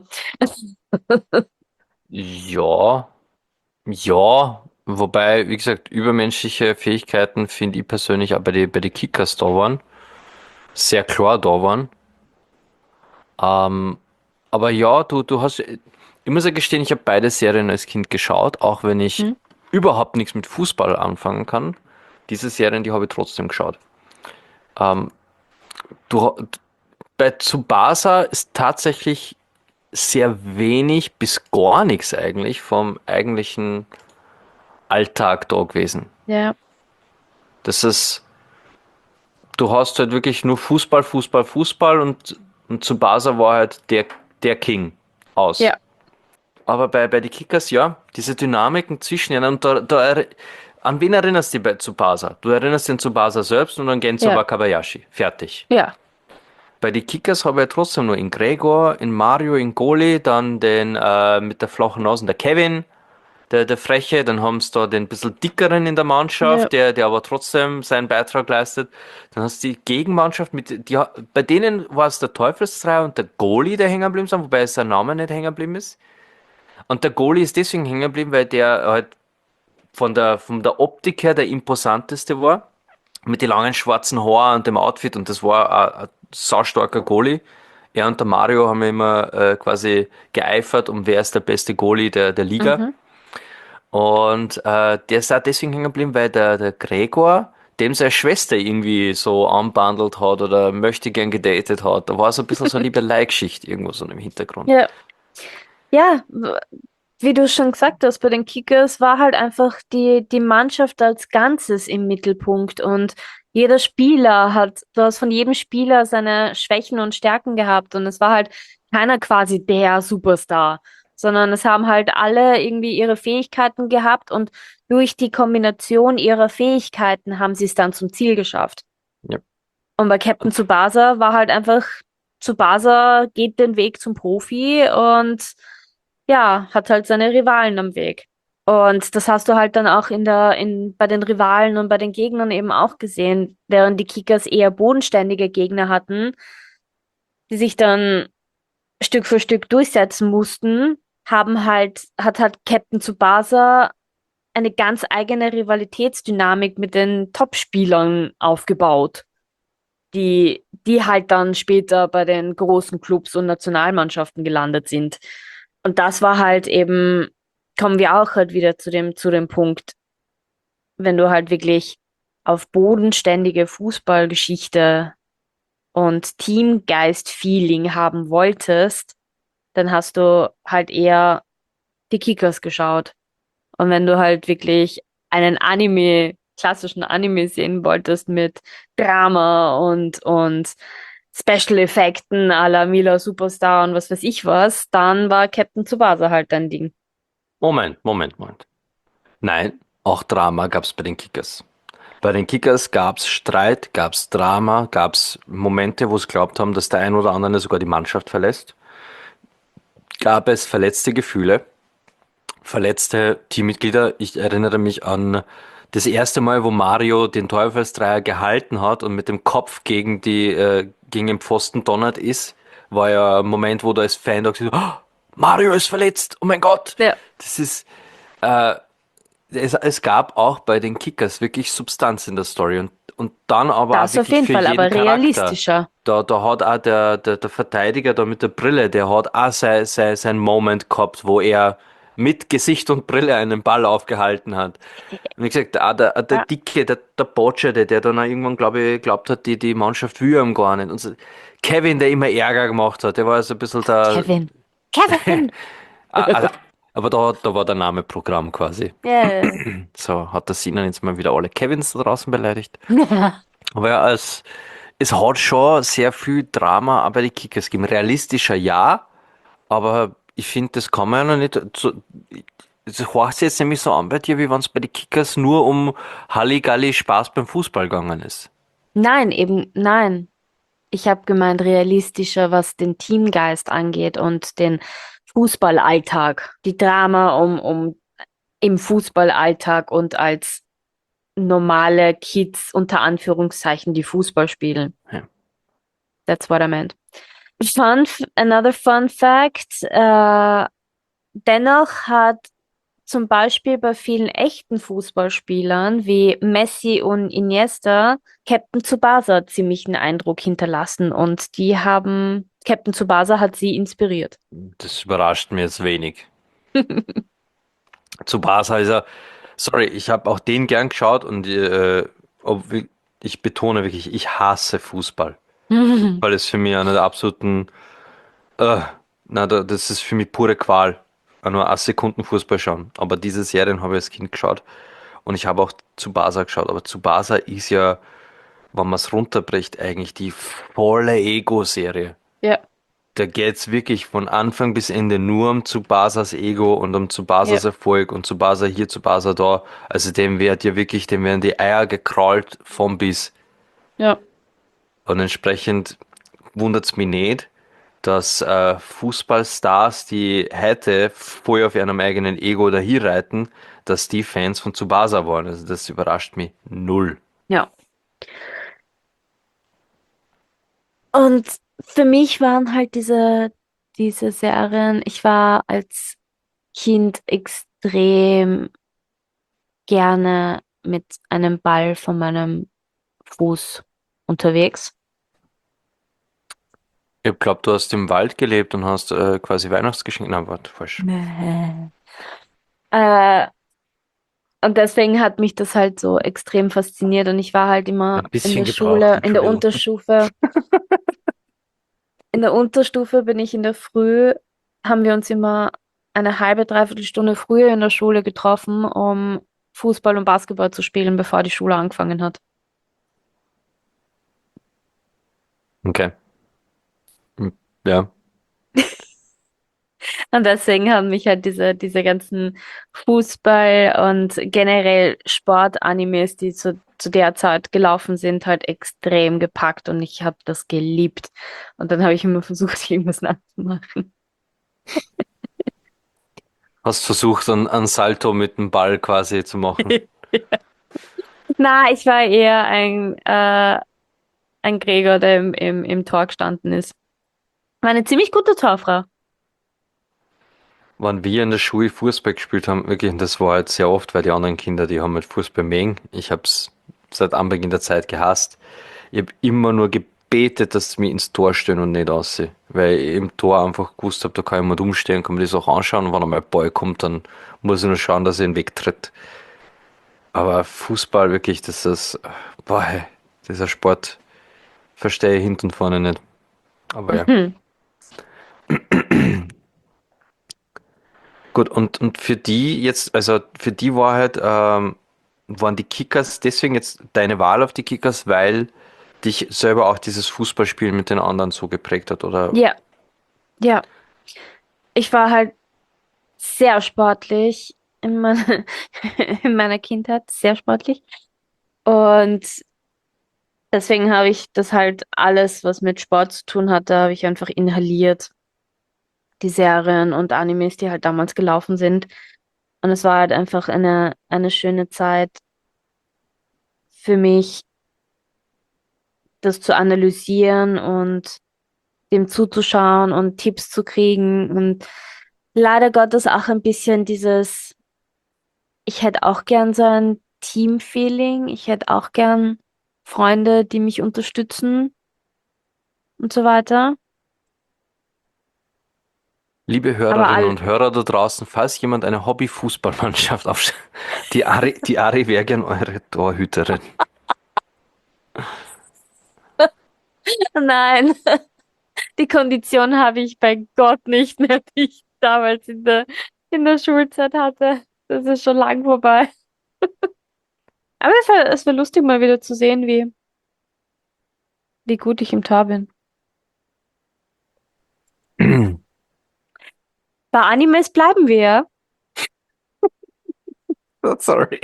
Ja, ja. Wobei, wie gesagt, übermenschliche Fähigkeiten finde ich persönlich auch bei die Kickers da waren. Sehr klar da waren. Ähm, aber ja, du hast, ich muss ja gestehen, ich habe beide Serien als Kind geschaut, auch wenn ich Hm? überhaupt nichts mit Fußball anfangen kann. Diese Serien, die habe ich trotzdem geschaut. Ähm, du, bei Tsubasa ist tatsächlich sehr wenig bis gar nichts eigentlich vom eigentlichen Alltag da gewesen. Ja, Das ist, du hast halt wirklich nur Fußball, Fußball, Fußball und Tsubasa war halt der King aus. ja, Aber bei den Kickers, ja, diese Dynamiken zwischen ihnen, und an wen erinnerst du dich bei Tsubasa? Du erinnerst dich an Tsubasa selbst und an Genzo ja, Wakabayashi. Fertig. ja, Bei den Kickers habe ich ja trotzdem nur in Gregor, in Mario, in Goli, dann den mit der flachen Nase, der Kevin, der Freche, dann haben sie da den bisschen dickeren in der ja, Mannschaft, der aber trotzdem seinen Beitrag leistet. Dann hast du die Gegenmannschaft bei denen war es der Teufelsdreier und der Goalie, der hängen geblieben sind, wobei sein Name nicht hängen geblieben ist. Und der Goalie ist deswegen hängen geblieben, weil der halt von der Optik her der imposanteste war. Mit den langen schwarzen Haaren und dem Outfit. Und das war ein saustarker Goalie. Er und der Mario haben immer quasi geeifert, um wer ist der beste Goalie der Liga. mhm. Und der ist auch deswegen hängen geblieben, weil der Gregor dem seine Schwester irgendwie so anbandelt hat oder möchte gern gedatet hat. Da war so ein bisschen so eine Liebelei-Geschichte irgendwo so im Hintergrund. Ja, ja, wie du schon gesagt hast, bei den Kickers war halt einfach die Mannschaft als Ganzes im Mittelpunkt und jeder Spieler du hast von jedem Spieler seine Schwächen und Stärken gehabt und es war halt keiner quasi der Superstar, sondern es haben halt alle irgendwie ihre Fähigkeiten gehabt und durch die Kombination ihrer Fähigkeiten haben sie es dann zum Ziel geschafft. Ja. Und bei Captain Tsubasa war halt einfach, Tsubasa geht den Weg zum Profi und ja, hat halt seine Rivalen am Weg. Und das hast du halt dann auch bei den Rivalen und bei den Gegnern eben auch gesehen, während die Kickers eher bodenständige Gegner hatten, die sich dann Stück für Stück durchsetzen mussten, hat halt Captain Tsubasa eine ganz eigene Rivalitätsdynamik mit den Topspielern aufgebaut, die halt dann später bei den großen Clubs und Nationalmannschaften gelandet sind. Und das war halt eben, kommen wir auch halt wieder zu dem Punkt, wenn du halt wirklich auf bodenständige Fußballgeschichte und Teamgeist-Feeling haben wolltest, dann hast du halt eher die Kickers geschaut. Und wenn du halt wirklich einen klassischen Anime sehen wolltest mit Drama und Special-Effekten à la Mila Superstar und was weiß ich was, dann war Captain Tsubasa halt dein Ding. Moment. Nein, auch Drama gab es bei den Kickers. Bei den Kickers gab es Streit, gab es Drama, gab es Momente, wo sie glaubt haben, dass der ein oder andere sogar die Mannschaft verlässt. Gab es verletzte Gefühle. verletzte Teammitglieder. Ich erinnere mich an das erste Mal, wo Mario den Teufelsdreier gehalten hat und mit dem Kopf gegen den Pfosten donnert ist. War ja ein Moment, wo du als Fan da gesagt hast, oh, Mario ist verletzt, oh mein Gott. Ja. Das ist, äh, es gab auch bei den Kickers wirklich Substanz in der Story und dann aber auch Das auf wirklich jeden für Fall, jeden aber Charakter. realistischer. Da hat auch der Verteidiger da mit der Brille, der hat auch sein Moment gehabt, wo er mit Gesicht und Brille einen Ball aufgehalten hat. Und wie gesagt, auch der Ja. Dicke, der Botschede, der dann auch irgendwann, glaube ich, glaubt hat, die Mannschaft will ihm gar nicht. Und so, Kevin, der immer Ärger gemacht hat, der war so ein bisschen der. Kevin! Also, aber da war der Name Programm quasi. Ja. So hat das Ihnen jetzt mal wieder alle Kevins da draußen beleidigt. Ja. Aber ja, es hat schon sehr viel Drama auch bei den Kickers gegeben. Realistischer ja, aber ich finde, das kann man ja noch nicht. Das hört sich jetzt nämlich so an bei dir, wie wenn es bei den Kickers nur um Halligalli Spaß beim Fußball gegangen ist. Nein. Ich habe gemeint, realistischer, was den Teamgeist angeht und den Fußballalltag. Die Drama um im Fußballalltag und als normale Kids unter Anführungszeichen, die Fußball spielen. Ja. That's what I meant. Another fun fact. Dennoch hat zum Beispiel bei vielen echten Fußballspielern wie Messi und Iniesta Captain Tsubasa ziemlich einen Eindruck hinterlassen und Captain Tsubasa hat sie inspiriert. Das überrascht mir jetzt wenig. Zu Barca ist er. Sorry, ich habe auch den gern geschaut und ich betone wirklich, ich hasse Fußball. Weil es für mich einer der absoluten. Äh, das ist für mich pure Qual. Nur 8 Sekunden Fußball schauen. Aber diese Serien habe ich als Kind geschaut. Und ich habe auch zu Tsubasa geschaut. Aber zu Tsubasa ist ja, wenn man es runterbricht, eigentlich die volle Ego-Serie. Ja, Da geht's wirklich von Anfang bis Ende nur um Tsubasas Ego und um Tsubasas ja, Erfolg und Tsubasa hier, Tsubasa da. Also dem werden die Eier gekrallt vom Biss. ja. Und entsprechend wundert's mich nicht, dass Fußballstars, die heute voll auf ihrem eigenen Ego dahin reiten, dass die Fans von Tsubasa waren. Also das überrascht mich null. Ja. Und für mich waren halt diese Serien, ich war als Kind extrem gerne mit einem Ball von meinem Fuß unterwegs. Ich glaube, du hast im Wald gelebt und hast quasi Weihnachtsgeschenke. Nein, warte, falsch. Äh, und deswegen hat mich das halt so extrem fasziniert und ich war halt immer Ein bisschen in der gebraucht, Schule, in der Entschuldigung. Unterstufe. In der Unterstufe bin ich in der Früh, haben wir uns immer eine halbe, dreiviertel Stunde früher in der Schule getroffen, um Fußball und Basketball zu spielen, bevor die Schule angefangen hat. Okay. Hm, ja. Und deswegen haben mich halt diese ganzen Fußball- und generell Sport-Animes, die zu der Zeit gelaufen sind, halt extrem gepackt und ich habe das geliebt. Und dann habe ich immer versucht, irgendwas nachzumachen. Hast versucht, einen Salto mit dem Ball quasi zu machen. Na, ich war eher ein Gregor, der im Tor gestanden ist. War eine ziemlich gute Torfrau. Wenn wir in der Schule Fußball gespielt haben, wirklich, und das war halt sehr oft, weil die anderen Kinder, die haben mit Fußball mögen. Ich habe es seit Anbeginn der Zeit gehasst. Ich habe immer nur gebetet, dass sie mich ins Tor stellen und nicht aussehe. Weil ich im Tor einfach gewusst habe, da kann ich mal umstehen, kann mir das auch anschauen. Und wenn einmal ein Ball kommt, dann muss ich nur schauen, dass er ihn wegtritt. Aber Fußball wirklich, boah, hey, dieser Sport verstehe ich hinten und vorne nicht. Aber ja. Hm. Gut, und für die jetzt, also für die war halt, waren die Kickers deswegen jetzt deine Wahl auf die Kickers, weil dich selber auch dieses Fußballspielen mit den anderen so geprägt hat, oder? Ja, ja. Ich war halt sehr sportlich in meiner Kindheit, sehr sportlich. Und deswegen habe ich das halt alles, was mit Sport zu tun hatte, habe ich einfach inhaliert. Die Serien und Animes, die halt damals gelaufen sind. Und es war halt einfach eine schöne Zeit für mich, das zu analysieren und dem zuzuschauen und Tipps zu kriegen. Und leider Gottes auch ein bisschen ich hätte auch gern so ein Team-Feeling. Ich hätte auch gern Freunde, die mich unterstützen und so weiter. Liebe Aber Hörerinnen und Hörer da draußen, falls jemand eine Hobby-Fußballmannschaft aufstellt, die Ari wäre gern eure Torhüterin. nein, die Kondition habe ich bei Gott nicht mehr, die ich damals in der Schulzeit hatte. Das ist schon lang vorbei. Aber es wär lustig, mal wieder zu sehen, wie gut ich im Tor bin. Bei Animes bleiben wir, ja? Sorry.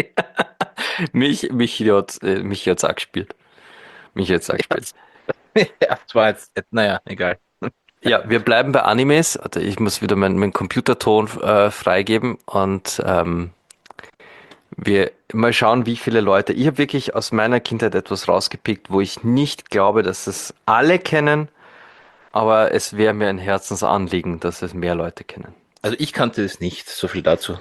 Mich hat's auch gespielt. Mich hat's auch gespielt. Ja, das war jetzt, naja, egal. Ja, wir bleiben bei Animes. Also ich muss wieder meinen Computerton freigeben und wir mal schauen, wie viele Leute. Ich habe wirklich aus meiner Kindheit etwas rausgepickt, wo ich nicht glaube, dass es alle kennen, aber es wäre mir ein Herzensanliegen, dass es mehr Leute kennen. Also ich kannte es nicht, so viel dazu.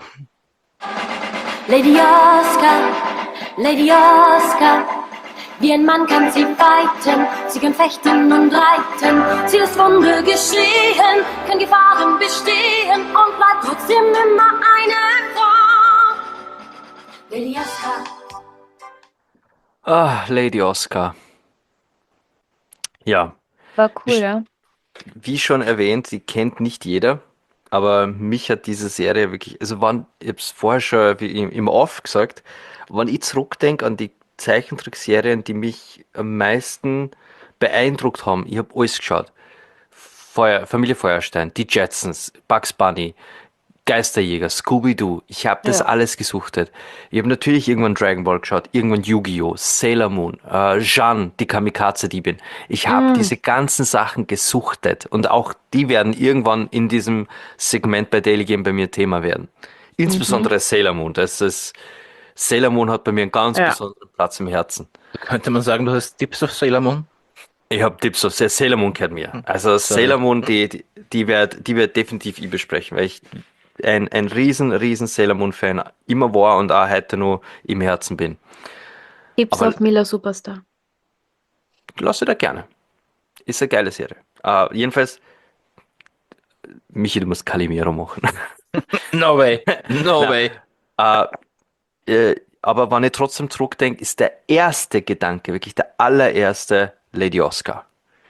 Lady Oscar, wie ein Mann kann sie fighten, sie kann fechten und reiten, sie lässt Wunder geschehen, kann Gefahren bestehen und bleibt trotzdem immer eine Frau. Lady Oscar. Ah, Lady Oscar. Ja, War cool, ja. wie schon erwähnt, die kennt nicht jeder, aber mich hat diese Serie wirklich, also ich habe es vorher schon wie im Off gesagt, wenn ich zurückdenke an die Zeichentrickserien, die mich am meisten beeindruckt haben, ich habe alles geschaut. Familie Feuerstein, die Jetsons, Bugs Bunny, Geisterjäger, Scooby-Doo, ich habe das Ja. alles gesuchtet. Ich habe natürlich irgendwann Dragon Ball geschaut, irgendwann Yu-Gi-Oh!, Sailor Moon, Jeanne, die Kamikaze-Diebin. Ich habe diese ganzen Sachen gesuchtet und auch die werden irgendwann in diesem Segment bei Daily Game bei mir Thema werden. Insbesondere Sailor Moon. Sailor Moon hat bei mir einen ganz Ja. besonderen Platz im Herzen. Könnte man sagen, du hast Tipps auf Sailor Moon? Ich habe Tipps auf Sailor Moon gehört mir. Also Sorry. Sailor Moon, die wird definitiv ich besprechen, weil ich ein riesen Sailor Moon Fan immer war und auch heute noch im Herzen bin. Tipps Aber- auf Mila Superstar. Lass ich da gerne. Ist eine geile Serie. Jedenfalls, Michi, du musst Calimero machen. No way, no Na. way. Aber wenn ich trotzdem zurückdenke, ist der erste Gedanke, wirklich der allererste Lady Oscar.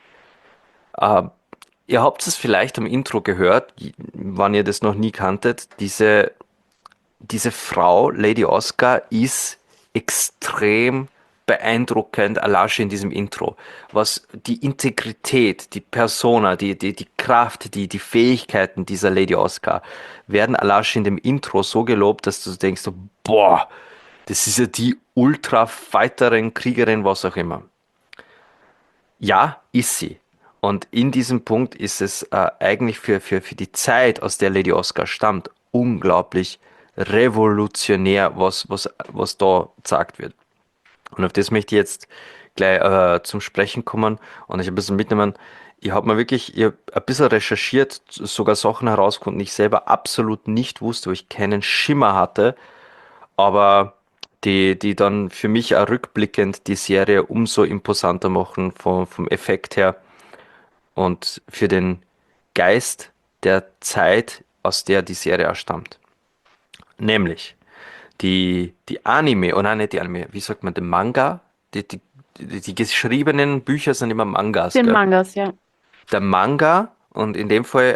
Ihr habt es vielleicht am Intro gehört, wenn ihr das noch nie kanntet, diese Frau, Lady Oscar, ist extrem beeindruckend, allein schon in diesem Intro. Was die Integrität, die Persona, die Kraft, die Fähigkeiten dieser Lady Oscar werden allein schon in dem Intro so gelobt, dass du denkst, so, boah, das ist ja die Ultra-Fighterin, Kriegerin, was auch immer. Ja, ist sie. Und in diesem Punkt ist es eigentlich für die Zeit, aus der Lady Oscar stammt, unglaublich revolutionär, was da gesagt wird. Und auf das möchte ich jetzt gleich zum Sprechen kommen und ich ein bisschen mitnehmen. Ich habe ein bisschen recherchiert, sogar Sachen herausgefunden, die ich selber absolut nicht wusste, wo ich keinen Schimmer hatte, aber die dann für mich auch rückblickend die Serie umso imposanter machen vom Effekt her und für den Geist der Zeit, aus der die Serie auch stammt. Nämlich die Anime, oh nein, nicht die Anime, wie sagt man, den Manga? Die geschriebenen Bücher sind immer Mangas, Den gell? Mangas, ja. Der Manga und in dem Fall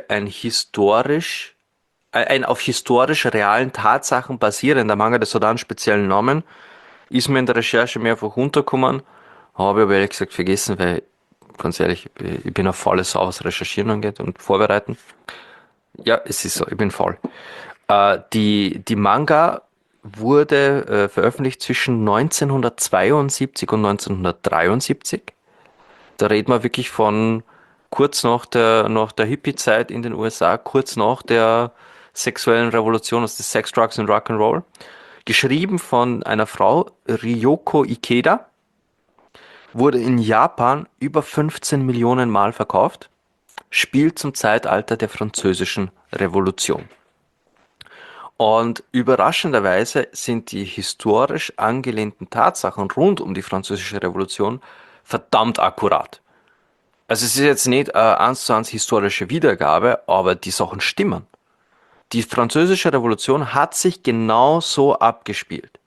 ein auf historisch realen Tatsachen basierender Manga, das hat auch einen speziellen Namen, ist mir in der Recherche mehrfach runtergekommen, habe aber ehrlich gesagt vergessen, weil, ganz ehrlich, ich bin auf faule Sau, was Recherchieren angeht und Vorbereiten. Ja, es ist so, ich bin faul. Die Manga wurde veröffentlicht zwischen 1972 und 1973. Da reden wir wirklich von kurz nach der Hippie-Zeit in den USA, kurz nach der sexuellen Revolution, aus der Sex, Drugs und Rock'n'Roll. Geschrieben von einer Frau, Ryoko Ikeda, wurde in Japan über 15 Millionen Mal verkauft, spielt zum Zeitalter der Französischen Revolution. Und überraschenderweise sind die historisch angelehnten Tatsachen rund um die Französische Revolution verdammt akkurat. Also es ist jetzt nicht 1:1 historische Wiedergabe, aber die Sachen stimmen. Die Französische Revolution hat sich genau so abgespielt.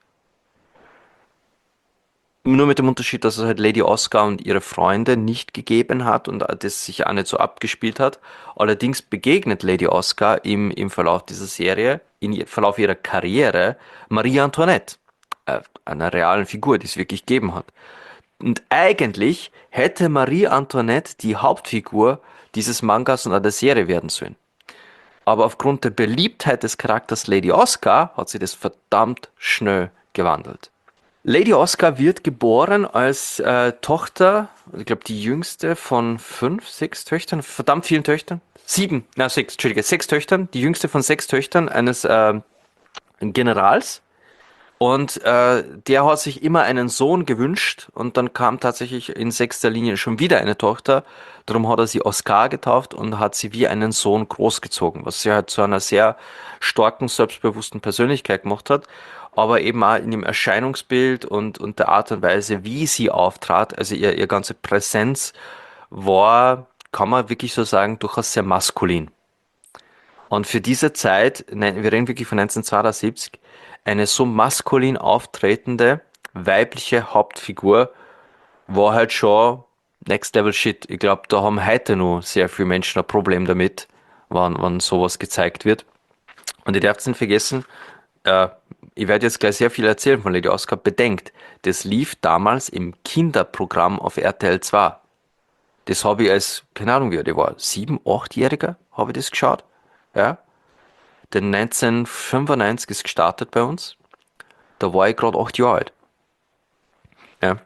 Nur mit dem Unterschied, dass es halt Lady Oscar und ihre Freunde nicht gegeben hat und das sich auch nicht so abgespielt hat. Allerdings begegnet Lady Oscar im Verlauf dieser Serie, Verlauf ihrer Karriere, Marie Antoinette, einer realen Figur, die es wirklich gegeben hat. Und eigentlich hätte Marie Antoinette die Hauptfigur dieses Mangas und der Serie werden sollen. Aber aufgrund der Beliebtheit des Charakters Lady Oscar hat sie das verdammt schnell gewandelt. Lady Oscar wird geboren als Tochter, ich glaube die jüngste von 6 Töchtern, verdammt vielen Töchtern. 6 Töchtern, die jüngste von 6 Töchtern eines Generals. Und der hat sich immer einen Sohn gewünscht und dann kam tatsächlich in 6. Linie schon wieder eine Tochter. Darum hat er sie Oscar getauft und hat sie wie einen Sohn großgezogen, was sie halt zu einer sehr starken, selbstbewussten Persönlichkeit gemacht hat, aber eben auch in dem Erscheinungsbild und der Art und Weise, wie sie auftrat, also ihr ganze Präsenz war, kann man wirklich so sagen, durchaus sehr maskulin. Und für diese Zeit, wir reden wirklich von 1972, eine so maskulin auftretende weibliche Hauptfigur war halt schon Next Level Shit. Ich glaube, da haben heute noch sehr viele Menschen ein Problem damit, wann sowas gezeigt wird. Und ihr dürft nicht vergessen, ich werde jetzt gleich sehr viel erzählen von Lady Oscar. Bedenkt, das lief damals im Kinderprogramm auf RTL 2. Das habe ich als, keine Ahnung wie alt ich war, 7-, 8-Jähriger habe ich das geschaut. Ja. Denn 1995 ist gestartet bei uns. Da war ich gerade 8 Jahre alt. Ja.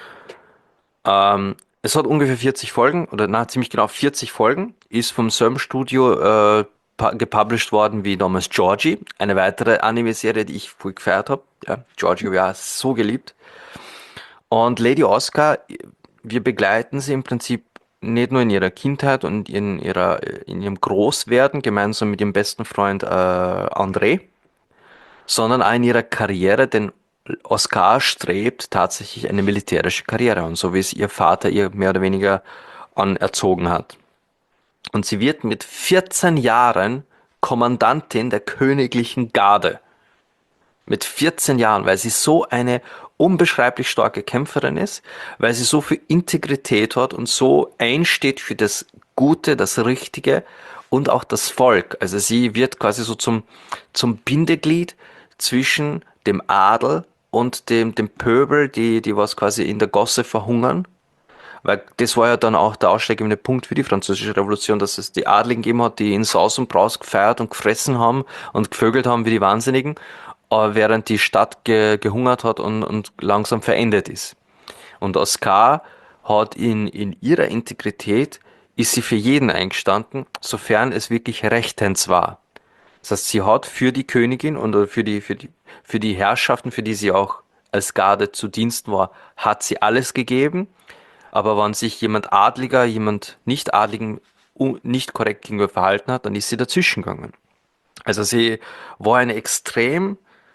Es hat ungefähr 40 Folgen, oder ziemlich genau 40 Folgen, ist vom selben Studio gepublished worden wie damals Georgie, eine weitere Anime-Serie, die ich voll gefeiert habe. Ja, Georgie habe ich auch so geliebt. Und Lady Oscar, wir begleiten sie im Prinzip nicht nur in ihrer Kindheit und in ihrem Großwerden, gemeinsam mit ihrem besten Freund André, sondern auch in ihrer Karriere, denn Oscar strebt tatsächlich eine militärische Karriere an, so wie es ihr Vater ihr mehr oder weniger anerzogen hat. Und sie wird mit 14 Jahren Kommandantin der Königlichen Garde. Mit 14 Jahren, weil sie so eine unbeschreiblich starke Kämpferin ist, weil sie so viel Integrität hat und so einsteht für das Gute, das Richtige und auch das Volk. Also sie wird quasi so zum Bindeglied zwischen dem Adel und dem Pöbel, die was quasi in der Gosse verhungern. Weil das war ja dann auch der ausschlaggebende Punkt für die Französische Revolution, dass es die Adligen gegeben hat, die in Saus und Braus gefeiert und gefressen haben und gevögelt haben wie die Wahnsinnigen, während die Stadt gehungert hat und langsam verendet ist. Und Oscar hat in ihrer Integrität, ist sie für jeden eingestanden, sofern es wirklich rechtens war. Das heißt, sie hat für die Königin und für die Herrschaften, für die sie auch als Garde zu Diensten war, hat sie alles gegeben. Aber wenn sich jemand Adliger, jemand Nicht-Adligen nicht korrekt gegenüber verhalten hat, dann ist sie dazwischen gegangen. Also sie war eine extrem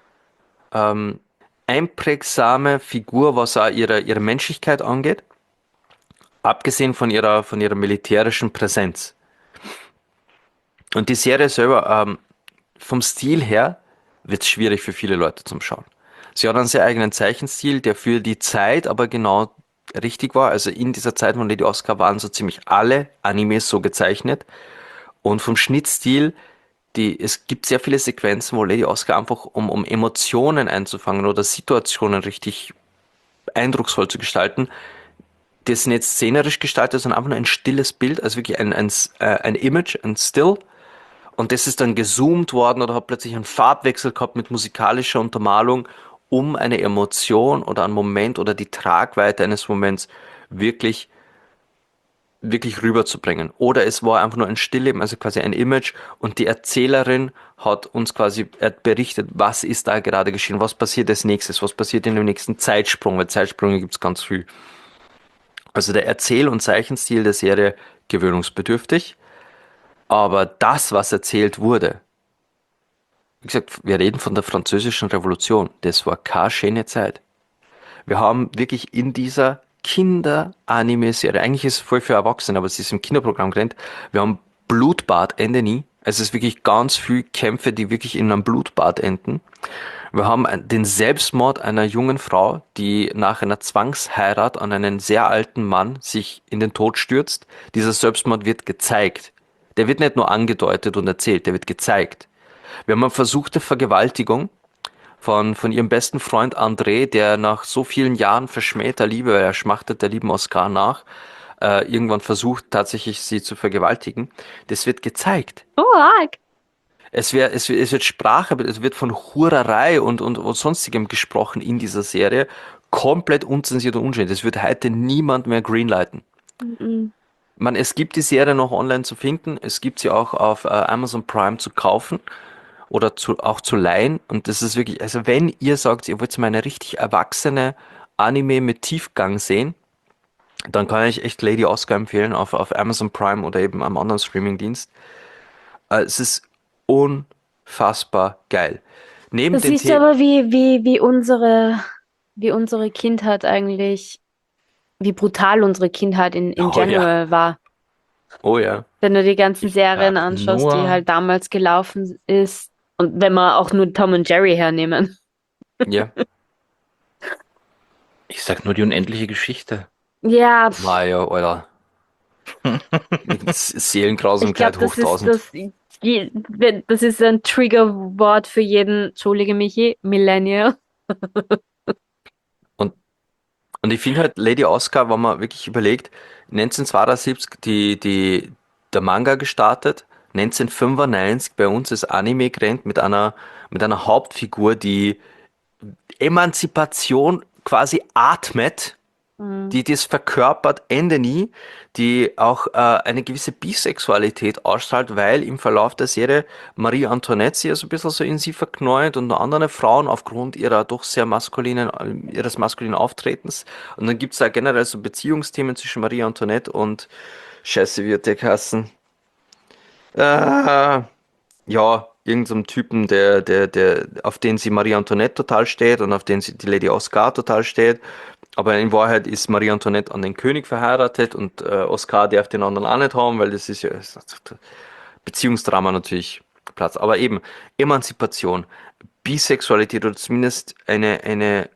einprägsame Figur, was auch ihre Menschlichkeit angeht, abgesehen von ihrer militärischen Präsenz. Und die Serie selber, vom Stil her, wird es schwierig für viele Leute zum Schauen. Sie hat einen sehr eigenen Zeichenstil, der für die Zeit aber genau richtig war. Also in dieser Zeit von Lady Oscar waren so ziemlich alle Animes so gezeichnet. Und vom Schnittstil, es gibt sehr viele Sequenzen, wo Lady Oscar einfach, um Emotionen einzufangen oder Situationen richtig eindrucksvoll zu gestalten, das nicht szenerisch gestaltet, sondern einfach nur ein stilles Bild, also wirklich ein Image, ein Still. Und das ist dann gezoomt worden oder hat plötzlich einen Farbwechsel gehabt mit musikalischer Untermalung, um eine Emotion oder einen Moment oder die Tragweite eines Moments wirklich wirklich rüberzubringen. Oder es war einfach nur ein Stillleben, also quasi ein Image und die Erzählerin hat uns quasi berichtet, was ist da gerade geschehen, was passiert als nächstes, was passiert in dem nächsten Zeitsprung, weil Zeitsprünge gibt es ganz viel. Also der Erzähl- und Zeichenstil der Serie gewöhnungsbedürftig, aber das, was erzählt wurde, wie gesagt, wir reden von der Französischen Revolution, das war keine schöne Zeit. Wir haben wirklich in dieser Kinder-Anime-Serie, eigentlich ist es voll für Erwachsene, aber es ist im Kinderprogramm gerannt, wir haben Blutbad, Ende nie. Es ist wirklich ganz viel Kämpfe, die wirklich in einem Blutbad enden. Wir haben den Selbstmord einer jungen Frau, die nach einer Zwangsheirat an einen sehr alten Mann sich in den Tod stürzt. Dieser Selbstmord wird gezeigt. Der wird nicht nur angedeutet und erzählt, der wird gezeigt. Wir haben eine versuchte Vergewaltigung von ihrem besten Freund André, der nach so vielen Jahren verschmähter Liebe, weil er schmachtet der lieben Oscar nach, irgendwann versucht tatsächlich sie zu vergewaltigen. Das wird gezeigt. Oh, arg. Es wird Sprache, es wird von Hurerei und sonstigem gesprochen in dieser Serie. Komplett unzensiert und unschön. Das wird heute niemand mehr greenlighten. Mhm. Es gibt die Serie noch online zu finden. Es gibt sie auch auf Amazon Prime zu kaufen oder auch zu leihen. Und das ist wirklich, also wenn ihr sagt, ihr wollt mal eine richtig erwachsene Anime mit Tiefgang sehen, dann kann ich echt Lady Oscar empfehlen auf Amazon Prime oder eben am anderen Streamingdienst. Es ist unfassbar geil. Neben Das den siehst du Themen. aber, wie unsere Kindheit eigentlich, wie brutal unsere Kindheit in Oh ja, general war. oh ja, Wenn du die ganzen Ich Serien sag anschaust, die nur, halt damals gelaufen ist. Und wenn wir auch nur Tom und Jerry hernehmen. ja. ich sag nur die unendliche Geschichte. Ja, Maja, Alter. ich Seelengrausamkeit glaube, hoch 1000. das ist ein Triggerwort für jeden, entschuldige Michi, Millennial. Und, und ich finde halt Lady Oscar, wenn man wirklich überlegt, 1972 der Manga gestartet, 1995 bei uns ist Anime gerannt mit einer Hauptfigur, die Emanzipation quasi atmet, Mhm. die das verkörpert, Ende nie, die auch eine gewisse Bisexualität ausstrahlt, weil im Verlauf der Serie Marie Antoinette sie so ein bisschen so in sie verknallt und noch andere Frauen aufgrund ihrer doch sehr ihres maskulinen Auftretens. Und dann gibt es da generell so Beziehungsthemen zwischen Marie Antoinette und Scheiße, wie hat der geheißen? Äh, ja, irgendeinem Typen, auf den sie Marie Antoinette total steht und auf den sie die Lady Oscar total steht. Aber in Wahrheit ist Marie Antoinette an den König verheiratet und Oscar darf den anderen auch nicht haben, weil das ist ja Beziehungsdrama natürlich Platz. Aber eben Emanzipation, Bisexualität oder zumindest eine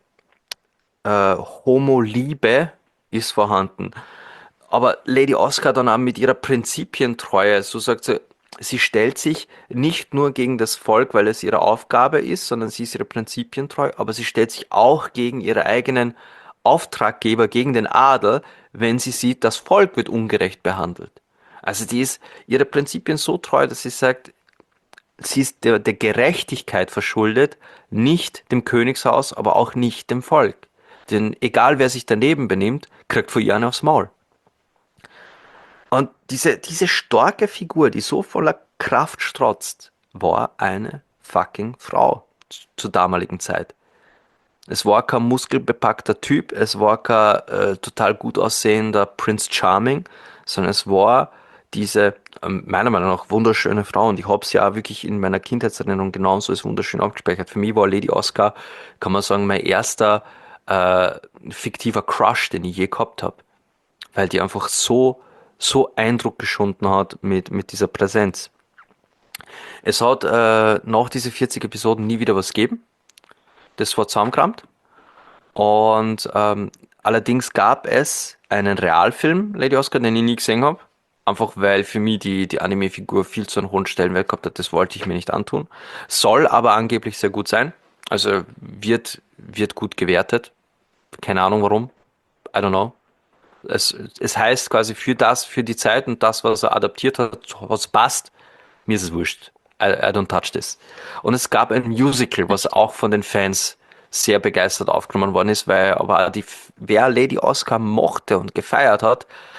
Homo-Liebe ist vorhanden. Aber Lady Oscar dann auch mit ihrer Prinzipientreue, so sagt sie, sie stellt sich nicht nur gegen das Volk, weil es ihre Aufgabe ist, sondern sie ist ihre Prinzipientreu, aber sie stellt sich auch gegen ihre eigenen Auftraggeber, gegen den Adel, wenn sie sieht, das Volk wird ungerecht behandelt. Also die ist ihre Prinzipien so treu, dass sie sagt, sie ist der Gerechtigkeit verschuldet, nicht dem Königshaus, aber auch nicht dem Volk. Denn egal wer sich daneben benimmt, kriegt von ihr eine aufs Maul. Und diese starke Figur, die so voller Kraft strotzt, war eine fucking Frau zur damaligen Zeit. Es war kein muskelbepackter Typ, es war kein total gut aussehender Prince Charming, sondern es war diese, meiner Meinung nach, wunderschöne Frau. Und ich habe sie ja wirklich in meiner Kindheitserinnerung genauso als wunderschön abgespeichert. Für mich war Lady Oscar, kann man sagen, mein erster fiktiver Crush, den ich je gehabt habe. Weil die einfach so Eindruck geschunden hat mit dieser Präsenz. Es hat nach diese 40 Episoden nie wieder was gegeben. Das war zusammengekramt. Und allerdings gab es einen Realfilm, Lady Oscar, den ich nie gesehen habe. Einfach weil für mich die Anime-Figur viel zu einen hohen Stellenwert gehabt hat. Das wollte ich mir nicht antun. Soll aber angeblich sehr gut sein. Also wird gut gewertet. Keine Ahnung warum. I don't know. Es heißt quasi für die Zeit und das, was er adaptiert hat, was passt, mir ist es wurscht. I don't touch this. Und es gab ein Musical, was auch von den Fans sehr begeistert aufgenommen worden ist, weil aber wer Lady Oscar mochte und gefeiert hat,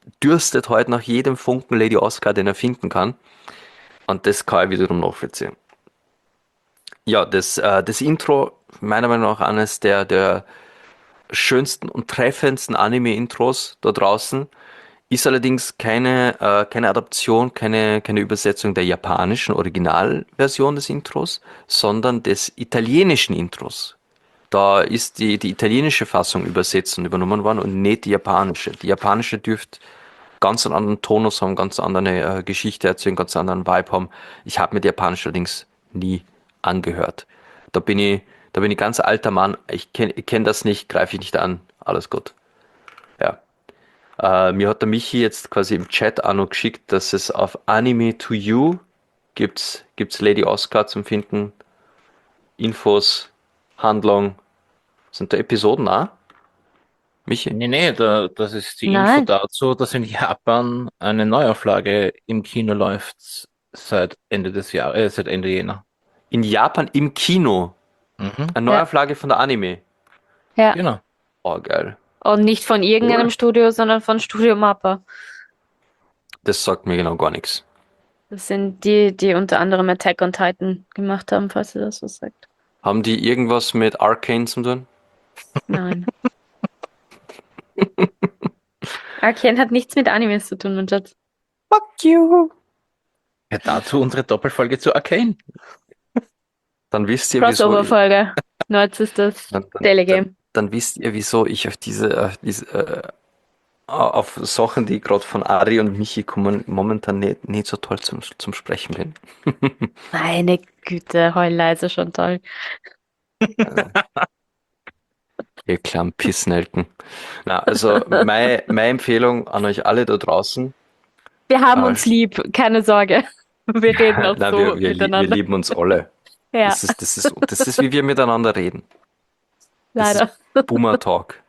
dürstet heute nach jedem Funken Lady Oscar, den er finden kann. Und das kann ich wiederum nachvollziehen. Ja, das Intro, meiner Meinung nach eines der schönsten und treffendsten Anime-Intros da draußen. Ist allerdings keine Adaption, keine Übersetzung der japanischen Originalversion des Intros, sondern des italienischen Intros. Da ist die italienische Fassung übersetzt und übernommen worden und nicht die japanische. Die japanische dürfte ganz einen anderen Tonus haben, ganz andere Geschichte erzählen, ganz anderen Vibe haben. Ich habe mir die japanische allerdings nie angehört. Da bin ich ganz alter Mann. Ich kenn das nicht, greife ich nicht an. Alles gut. Ja. Mir hat der Michi jetzt quasi im Chat auch noch geschickt, dass es auf Anime to You gibt's Lady Oscar zum Finden. Infos, Handlung. Sind da Episoden auch? Michi? Nee, das ist die Info Nein. dazu, dass in Japan eine Neuauflage im Kino läuft seit Ende des Jahres, seit Ende Jänner. In Japan im Kino. Mhm, Eine Neuauflage von der Anime. Ja. genau. Oh, geil. Und nicht von irgendeinem Cool. Studio, sondern von Studio Mappa. Das sagt mir genau gar nichts. Das sind die unter anderem Attack on Titan gemacht haben, falls ihr das was sagt. Haben die irgendwas mit Arcane zu tun? Nein. Arcane hat nichts mit Animes zu tun, mein Schatz. Fuck you. Ja, dazu unsere Doppelfolge zu Arcane. Dann wisst ihr, wieso Crossover-Folge. Nerds ist das Daily Game. dann wisst ihr, wieso ich auf Sachen, die gerade von Ari und Michi kommen, momentan nicht so toll zum Sprechen bin. Meine Güte, heul leise schon toll. Ihr kleinen Pissnelken. Na, also meine Empfehlung an euch alle da draußen. Wir haben uns lieb, keine Sorge. Wir reden auch Nein, so wir miteinander. lieben uns alle. Ja, Das ist, wie wir miteinander reden. Das leider. ist Boomer Talk.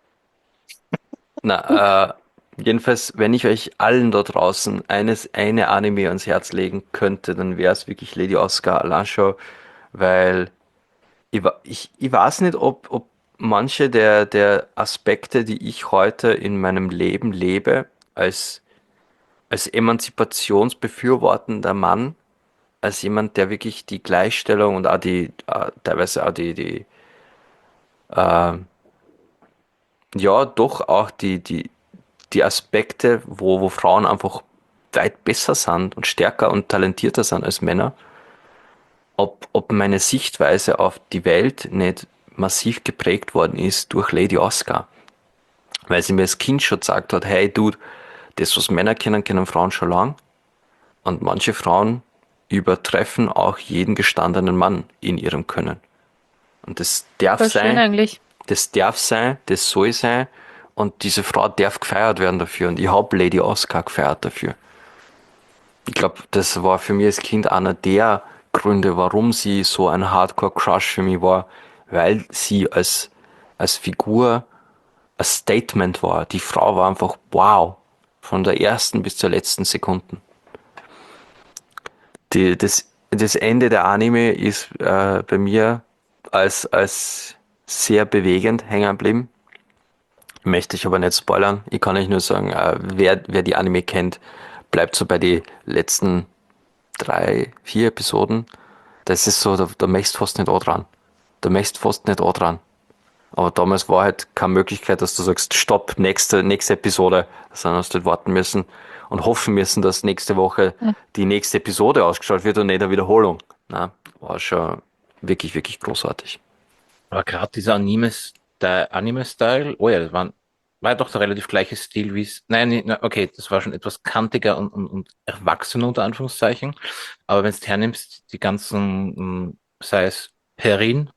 Na, jedenfalls, wenn ich euch allen da draußen eine Anime ans Herz legen könnte, dann wäre es wirklich Lady Oscar allein schon, weil ich weiß nicht, ob manche der Aspekte, die ich heute in meinem Leben lebe, als emanzipationsbefürwortender Mann, als jemand, der wirklich die Gleichstellung und auch teilweise auch äh, ja, doch auch die Aspekte, wo Frauen einfach weit besser sind und stärker und talentierter sind als Männer, ob meine Sichtweise auf die Welt nicht massiv geprägt worden ist durch Lady Oscar. Weil sie mir als Kind schon gesagt hat, hey Dude, das, was Männer kennen, kennen Frauen schon lang. Und manche Frauen übertreffen auch jeden gestandenen Mann in ihrem Können. Und das darf Voll schön sein, eigentlich. das darf sein, das soll sein. Und diese Frau darf gefeiert werden dafür. Und ich habe Lady Oscar gefeiert dafür. Ich glaube, das war für mich als Kind einer der Gründe, warum sie so ein Hardcore-Crush für mich war, weil sie als Figur ein Statement war. Die Frau war einfach wow. Von der ersten bis zur letzten Sekunde. Das Ende der Anime ist bei mir als sehr bewegend hängen geblieben. Möchte ich aber nicht spoilern. Ich kann euch nur sagen, wer die Anime kennt, bleibt so bei den letzten 3, 4 Episoden. Das ist so, da möchtest du fast nicht auch dran. Da möchtest du fast nicht auch dran. Aber damals war halt keine Möglichkeit, dass du sagst, stopp, nächste Episode. Sondern hast du halt warten müssen und hoffen müssen, dass nächste Woche die nächste Episode ausgestrahlt wird und nicht eine Wiederholung. Na, war schon wirklich, wirklich großartig. Aber gerade dieser Anime-Style, oh ja, war ja doch der relativ gleiche Stil wie es. Okay, das war schon etwas kantiger und erwachsener unter Anführungszeichen. Aber wenn du hernimmst, die ganzen, sei es Perrin,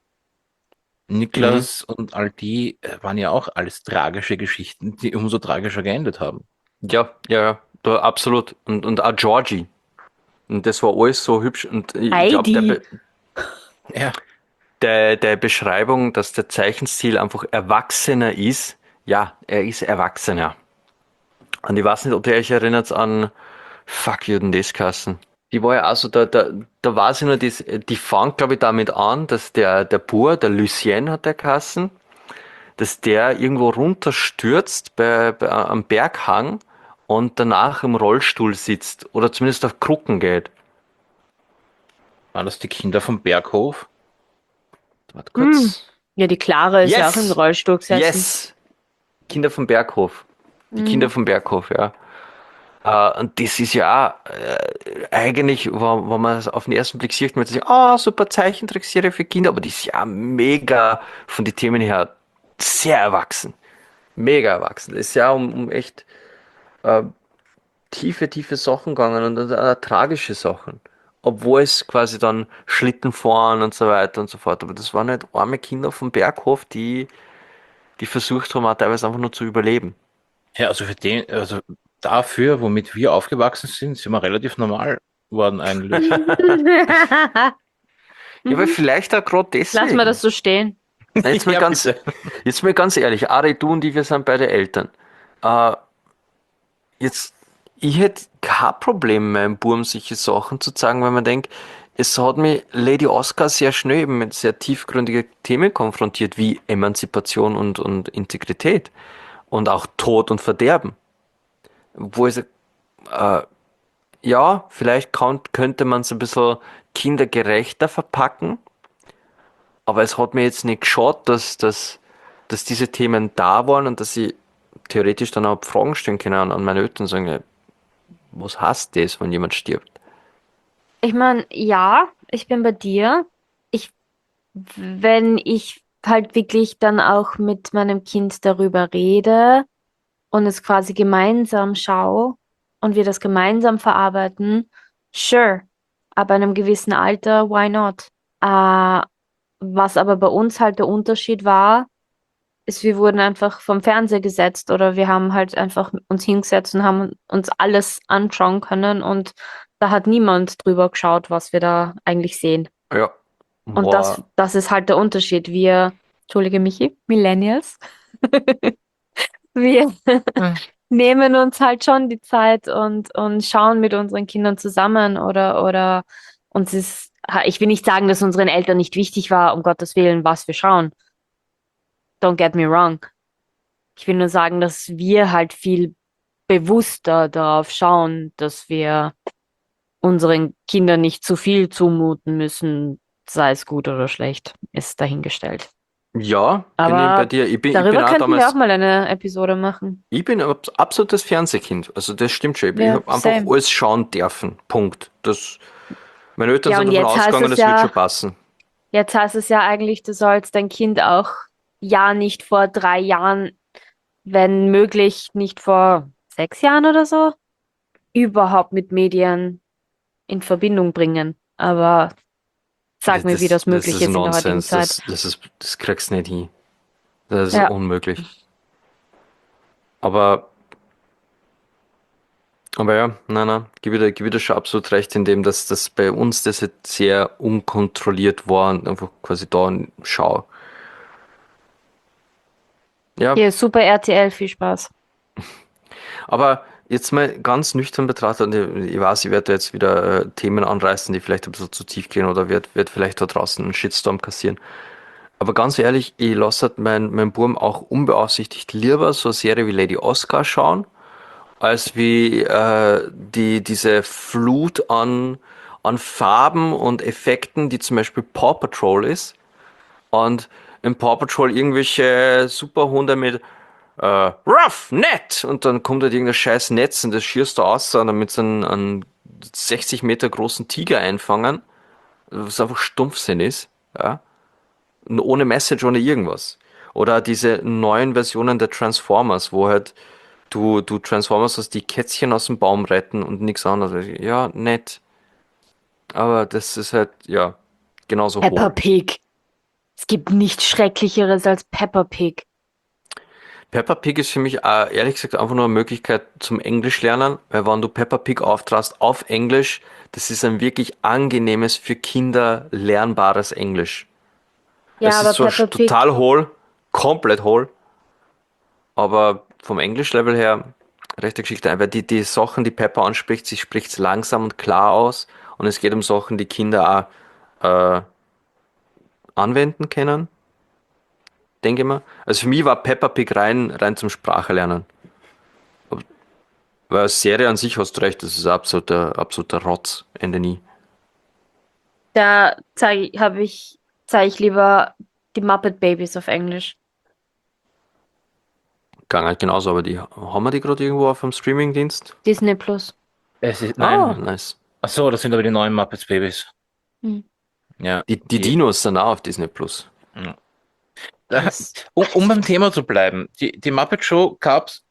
Niklas und all die waren ja auch alles tragische Geschichten, die umso tragischer geendet haben. Ja, da, absolut. Und auch Georgie. Und das war alles so hübsch. Und ich glaube, Heidi. Ja. der Beschreibung, dass der Zeichenstil einfach erwachsener ist. Ja, er ist erwachsener. Und ich weiß nicht, ob ihr euch erinnert an Fuck you, denn das Kassen. Die war ja auch so, da weiß ich nur, die fängt, glaube ich, damit an, dass der Bur, der Lucien hat der Kassen, dass der irgendwo runterstürzt am Berghang und danach im Rollstuhl sitzt oder zumindest auf Krücken geht. Waren das die Kinder vom Berghof? Warte Hm. kurz. Ja, die Clara ist ja auch im Yes! Rollstuhl gesessen. Yes! Kinder vom Berghof. Die Kinder Mhm. vom Berghof, ja. Und das ist ja auch, eigentlich, wenn man es auf den ersten Blick sieht, man sich, super Zeichentrickserie für Kinder, aber die ist ja mega von den Themen her sehr erwachsen. Mega erwachsen. Es ist ja um echt äh, tiefe Sachen gegangen und tragische Sachen. Obwohl es quasi dann Schlitten fahren und so weiter und so fort. Aber das waren halt arme Kinder vom Berghof, die versucht haben, auch teilweise einfach nur zu überleben. Ja, also also dafür, womit wir aufgewachsen sind wir relativ normal worden eigentlich. Ja, aber Mhm. vielleicht auch gerade Lass mal deswegen. das so stehen. Jetzt mal Ja, ganz, bitte. jetzt mal ganz ehrlich, Ari, du und ich, wir sind beide Eltern. Äh, jetzt, ich hätte kein Problem, meinem Burm solche Sachen zu sagen, weil man denkt, es hat mich Lady Oscar sehr schnell eben mit sehr tiefgründigen Themen konfrontiert, wie Emanzipation und Integrität und auch Tod und Verderben. Wo ich sag, äh, ja, vielleicht könnte man es ein bisschen kindergerechter verpacken, aber es hat mir jetzt nicht geschaut, dass diese Themen da waren und dass ich theoretisch dann auch Fragen stellen kann an meine Eltern und sagen, ja, was heißt das, wenn jemand stirbt? Ich meine, ja, ich bin bei dir. Ich, wenn ich halt wirklich dann auch mit meinem Kind darüber rede und es quasi gemeinsam schaue und wir das gemeinsam verarbeiten, sure. Aber in einem gewissen Alter, why not? Äh, was aber bei uns halt der Unterschied war, ist, wir wurden einfach vom Fernseher gesetzt oder wir haben halt einfach uns hingesetzt und haben uns alles anschauen können und da hat niemand drüber geschaut, was wir da eigentlich sehen. Ja, Und das, war, das ist halt der Unterschied. Wir, entschuldige Michi, Millennials, wir nehmen uns halt schon die Zeit und schauen mit unseren Kindern zusammen oder uns ist, ich will nicht sagen, dass unseren Eltern nicht wichtig war, um Gottes Willen, was wir schauen. Don't get me wrong. Ich will nur sagen, dass wir halt viel bewusster darauf schauen, dass wir unseren Kindern nicht zu viel zumuten müssen, sei es gut oder schlecht, ist dahingestellt. ja, bin ich bei Aber dir. Ich bin darüber auch könnten wir auch damals, mal eine Episode machen. ich bin ein absolutes Fernsehkind. Also das stimmt schon. Ich Ja, habe einfach same. alles schauen dürfen. Punkt. Meine Eltern Ja, sind und davon ausgegangen, das wird schon passen. jetzt heißt es ja eigentlich, du sollst dein Kind auch ja nicht vor 3 Jahren, wenn möglich, nicht vor 6 Jahren oder so, überhaupt mit Medien in Verbindung bringen. Aber sag mir, wie das Das möglich ist ist in der heutigen Nonsens. Zeit. Das kriegst du nicht hin. Das ist Ja. unmöglich. Aber, aber ja, nein, gebe ich dir schon absolut recht, in dem, dass das bei uns das jetzt sehr unkontrolliert war und einfach quasi da schau. Ja, Hier, Super RTL, viel Spaß. aber jetzt mal ganz nüchtern betrachtet, und ich weiß, ich werde jetzt wieder Themen anreißen, die vielleicht ein bisschen zu tief gehen oder wird vielleicht da draußen einen Shitstorm kassieren. Aber ganz ehrlich, ich lasse halt mein Burm auch unbeaufsichtigt lieber so eine Serie wie Lady Oscar schauen, als wie diese Flut an Farben und Effekten, die zum Beispiel Paw Patrol ist. Und im Paw Patrol irgendwelche Superhunde mit Ruff, nett! Und dann kommt halt irgendein scheiß Netz und das schießt da aus, und damit sie einen 60 Meter großen Tiger einfangen, was einfach Stumpfsinn ist. Ja? Und ohne Message, ohne irgendwas. Oder diese neuen Versionen der Transformers, wo halt du Transformers hast, die Kätzchen aus dem Baum retten und nichts anderes. Ja, nett. Aber das ist halt, ja, genauso Peppa hohl. Pig. Es gibt nichts Schrecklicheres als Peppa Pig. Peppa Pig ist für mich ehrlich gesagt einfach nur eine Möglichkeit zum Englisch lernen, weil wenn du Peppa Pig auftrast auf Englisch, das ist ein wirklich angenehmes für Kinder lernbares Englisch. Ja, Es ist aber zwar Peppa Pig, total hohl, komplett hohl, aber vom Englisch-Level her rechte Geschichte. Weil die Sachen, die Peppa anspricht, sie spricht es langsam und klar aus und es geht um Sachen, die Kinder auch anwenden können. denke ich mal. Also für mich war Peppa Pig rein zum Sprachelernen. Weil als Serie an sich hast du recht, das ist absoluter Rotz, Ende nie. Da zeige ich lieber die Muppet Babies auf Englisch. Gang halt genauso, aber haben wir die gerade irgendwo auf dem Streamingdienst? Disney Plus. Nein. Nice. Ach so, das sind aber die neuen Muppets Babies. Hm. Ja. Die Dinos sind auch auf Disney Plus. Das- Um beim Thema zu bleiben, die Muppet Show gab's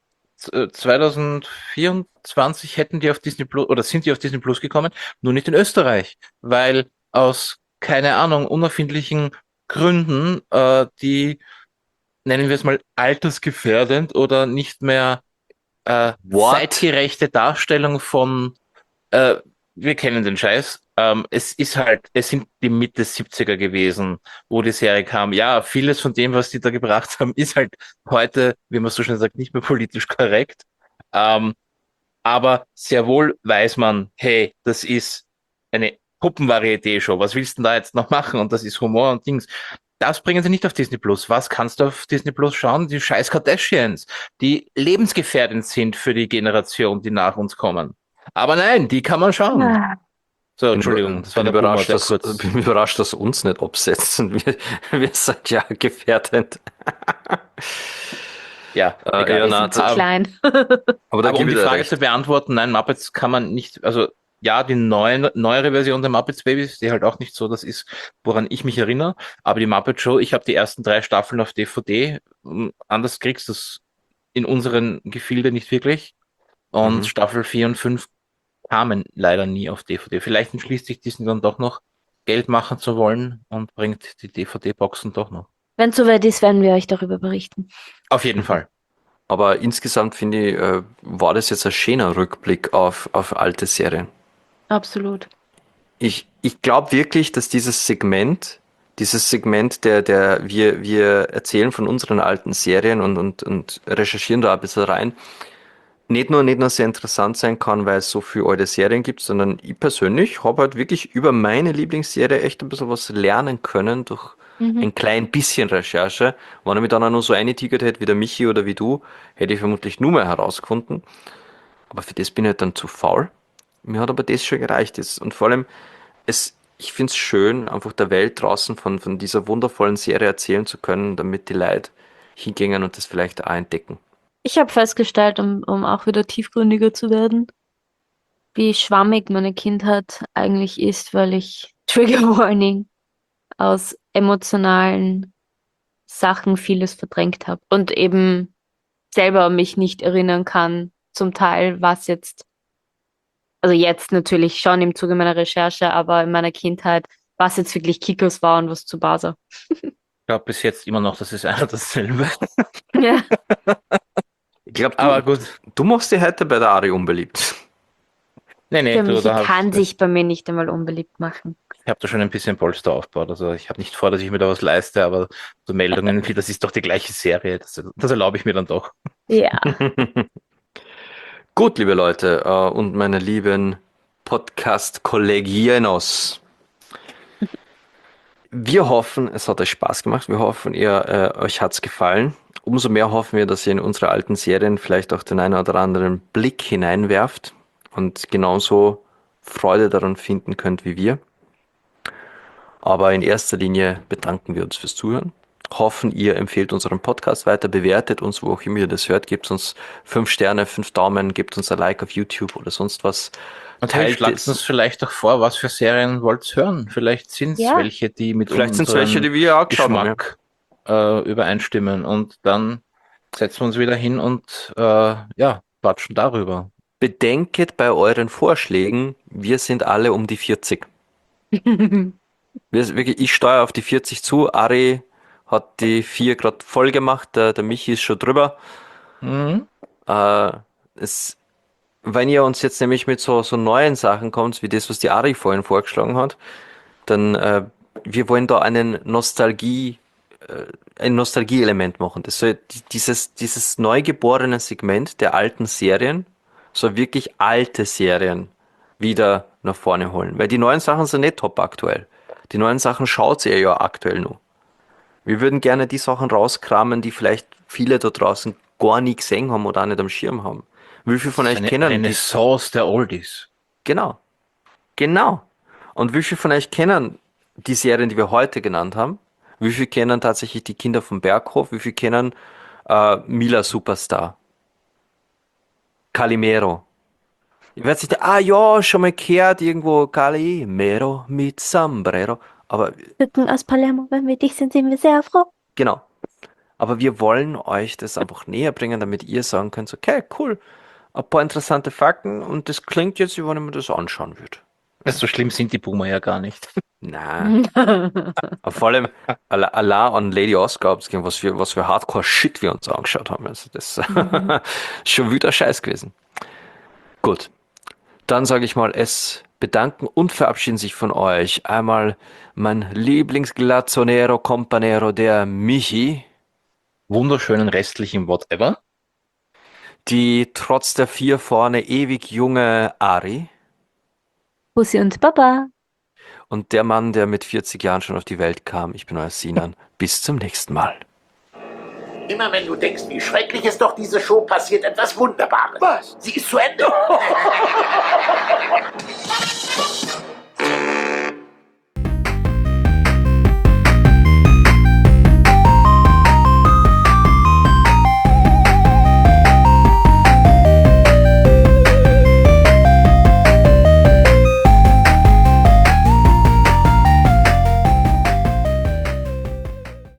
2024 hätten die auf Disney Plus oder sind die auf Disney Plus gekommen, nur nicht in Österreich, weil aus, keine Ahnung, unerfindlichen Gründen die, nennen wir es mal, altersgefährdend oder nicht mehr What? zeitgerechte Darstellung von wir kennen den Scheiß. Es sind die Mitte 70er gewesen, wo die Serie kam. Ja, vieles von dem, was die da gebracht haben, ist halt heute, wie man so schön sagt, nicht mehr politisch korrekt. Aber sehr wohl weiß man, hey, das ist eine Puppenvarieté-Show. Was willst du denn da jetzt noch machen? Und das ist Humor und Dings. Das bringen sie nicht auf Disney Plus. Was kannst du auf Disney Plus schauen? Die scheiß Kardashians, die lebensgefährdend sind für die Generation, die nach uns kommen. Aber nein, die kann man schauen. So, Entschuldigung, das war bin der Boomer, überrascht, der dass, kurz. bin überrascht, dass uns nicht absetzen. Wir sind ja gefährdend. Ja, ja, egal. na, Zu klein. Aber da Aber um gebe die ich dir Frage recht. zu beantworten, nein, Muppets kann man nicht, also ja, die neuere Version der Muppets Babies, die halt auch nicht so das ist, woran ich mich erinnere, aber die Muppet Show, ich habe die ersten 3 Staffeln auf DVD, anders kriegst du es in unseren Gefilde nicht wirklich und Mhm. Staffel 4 und 5 kamen leider nie auf DVD. Vielleicht entschließt sich Disney dann doch noch, Geld machen zu wollen und bringt die DVD-Boxen doch noch. Wenn es soweit ist, werden wir euch darüber berichten. Auf jeden Fall. Aber insgesamt finde ich, war das jetzt ein schöner Rückblick auf alte Serien. Absolut. Ich glaube wirklich, dass dieses Segment der wir erzählen von unseren alten Serien und recherchieren da ein bisschen rein, nicht nur sehr interessant sein kann, weil es so viele alte Serien gibt, sondern ich persönlich habe halt wirklich über meine Lieblingsserie echt ein bisschen was lernen können durch ein klein bisschen Recherche. Wenn ich mich dann auch nur so eingetigert hätte wie der Michi oder wie du, hätte ich vermutlich nur mehr herausgefunden. Aber für das bin ich halt dann zu faul. Mir hat aber das schon gereicht. Und vor allem, ich finde es schön, einfach der Welt draußen von dieser wundervollen Serie erzählen zu können, damit die Leute hingehen und das vielleicht auch entdecken. Ich habe festgestellt, um auch wieder tiefgründiger zu werden, wie schwammig meine Kindheit eigentlich ist, weil ich Trigger Warning aus emotionalen Sachen vieles verdrängt habe und eben selber mich nicht erinnern kann, zum Teil, was jetzt, also jetzt natürlich schon im Zuge meiner Recherche, aber in meiner Kindheit, was jetzt wirklich Kickers war und was zu Basa. Ich glaube bis jetzt immer noch, das ist einer dasselbe. Ja. Ich glaube, Aber gut. du machst dich heute bei der Ari unbeliebt. Nee, Der du, Michi da kann sich bei mir nicht einmal unbeliebt machen. ich habe da schon ein bisschen Polster aufgebaut. Also ich habe nicht vor, dass ich mir da was leiste, aber so Meldungen wie, das ist doch die gleiche Serie, das erlaube ich mir dann doch. Ja. Gut, liebe Leute und meine lieben Podcast-Kollegienos. Wir hoffen, es hat euch Spaß gemacht. Wir hoffen, euch hat's gefallen. Umso mehr hoffen wir, dass ihr in unsere alten Serien vielleicht auch den einen oder anderen Blick hineinwerft und genauso Freude daran finden könnt wie wir. Aber in erster Linie bedanken wir uns fürs Zuhören. Hoffen, ihr empfehlt unseren Podcast weiter, bewertet uns, wo auch immer ihr das hört, gebt uns 5 Sterne, 5 Daumen, gebt uns ein Like auf YouTube oder sonst was. Und hey, schlagt uns vielleicht auch vor, was für Serien wollt ihr hören? Vielleicht sind es Ja. welche, die mit Vielleicht sind es welche, unserem die wir auch geschaut haben. Ja. Geschmack übereinstimmen. Und dann setzen wir uns wieder hin und quatschen darüber. Bedenket bei euren Vorschlägen, wir sind alle um die 40. Ich steuere auf die 40 zu. Ari hat die 4 gerade voll gemacht, der Michi ist schon drüber. Mhm. Wenn ihr uns jetzt nämlich mit so neuen Sachen kommt, wie das, was die Ari vorhin vorgeschlagen hat, dann wir wollen da ein Nostalgie-Element machen. Das soll dieses neugeborene Segment der alten Serien, soll wirklich alte Serien wieder nach vorne holen. Weil die neuen Sachen sind nicht top aktuell. Die neuen Sachen schaut ihr ja aktuell nur. Wir würden gerne die Sachen rauskramen, die vielleicht viele da draußen gar nie gesehen haben oder auch nicht am Schirm haben. Wie viele von euch Eine kennen die? Renaissance der Oldies. Genau. Genau. Und wie viele von euch kennen die Serien, die wir heute genannt haben? Wie viele kennen tatsächlich die Kinder vom Berghof? Wie viele kennen Mila Superstar? Calimero. Ich werde sich ja, schon mal gehört, irgendwo Calimero mit Sombrero. Aber Rücken aus Palermo, wenn wir dich sind, sind wir sehr froh. genau. Aber wir wollen euch das einfach näher bringen, damit ihr sagen könnt, okay, cool, ein paar interessante Fakten und das klingt jetzt, wie wenn ich mir das anschauen würde. So schlimm sind die Boomer ja gar nicht. Na, aber vor allem allein an Lady Oscar, was für Hardcore-Shit wir uns angeschaut haben. Also das ist schon wieder Scheiß gewesen. Gut, dann sage ich mal, es bedanken und verabschieden sich von euch einmal mein Lieblingsglazzonero Companero, der Michi, Wunderschönen restlichen Whatever. die trotz der 4 vorne ewig junge Ari Bussi und Baba. und der Mann, der mit 40 Jahren schon auf die Welt kam. Ich bin euer Sinan. Bis zum nächsten Mal. Immer wenn du denkst, wie schrecklich ist doch diese Show, passiert etwas Wunderbares. Was? Sie ist zu Ende.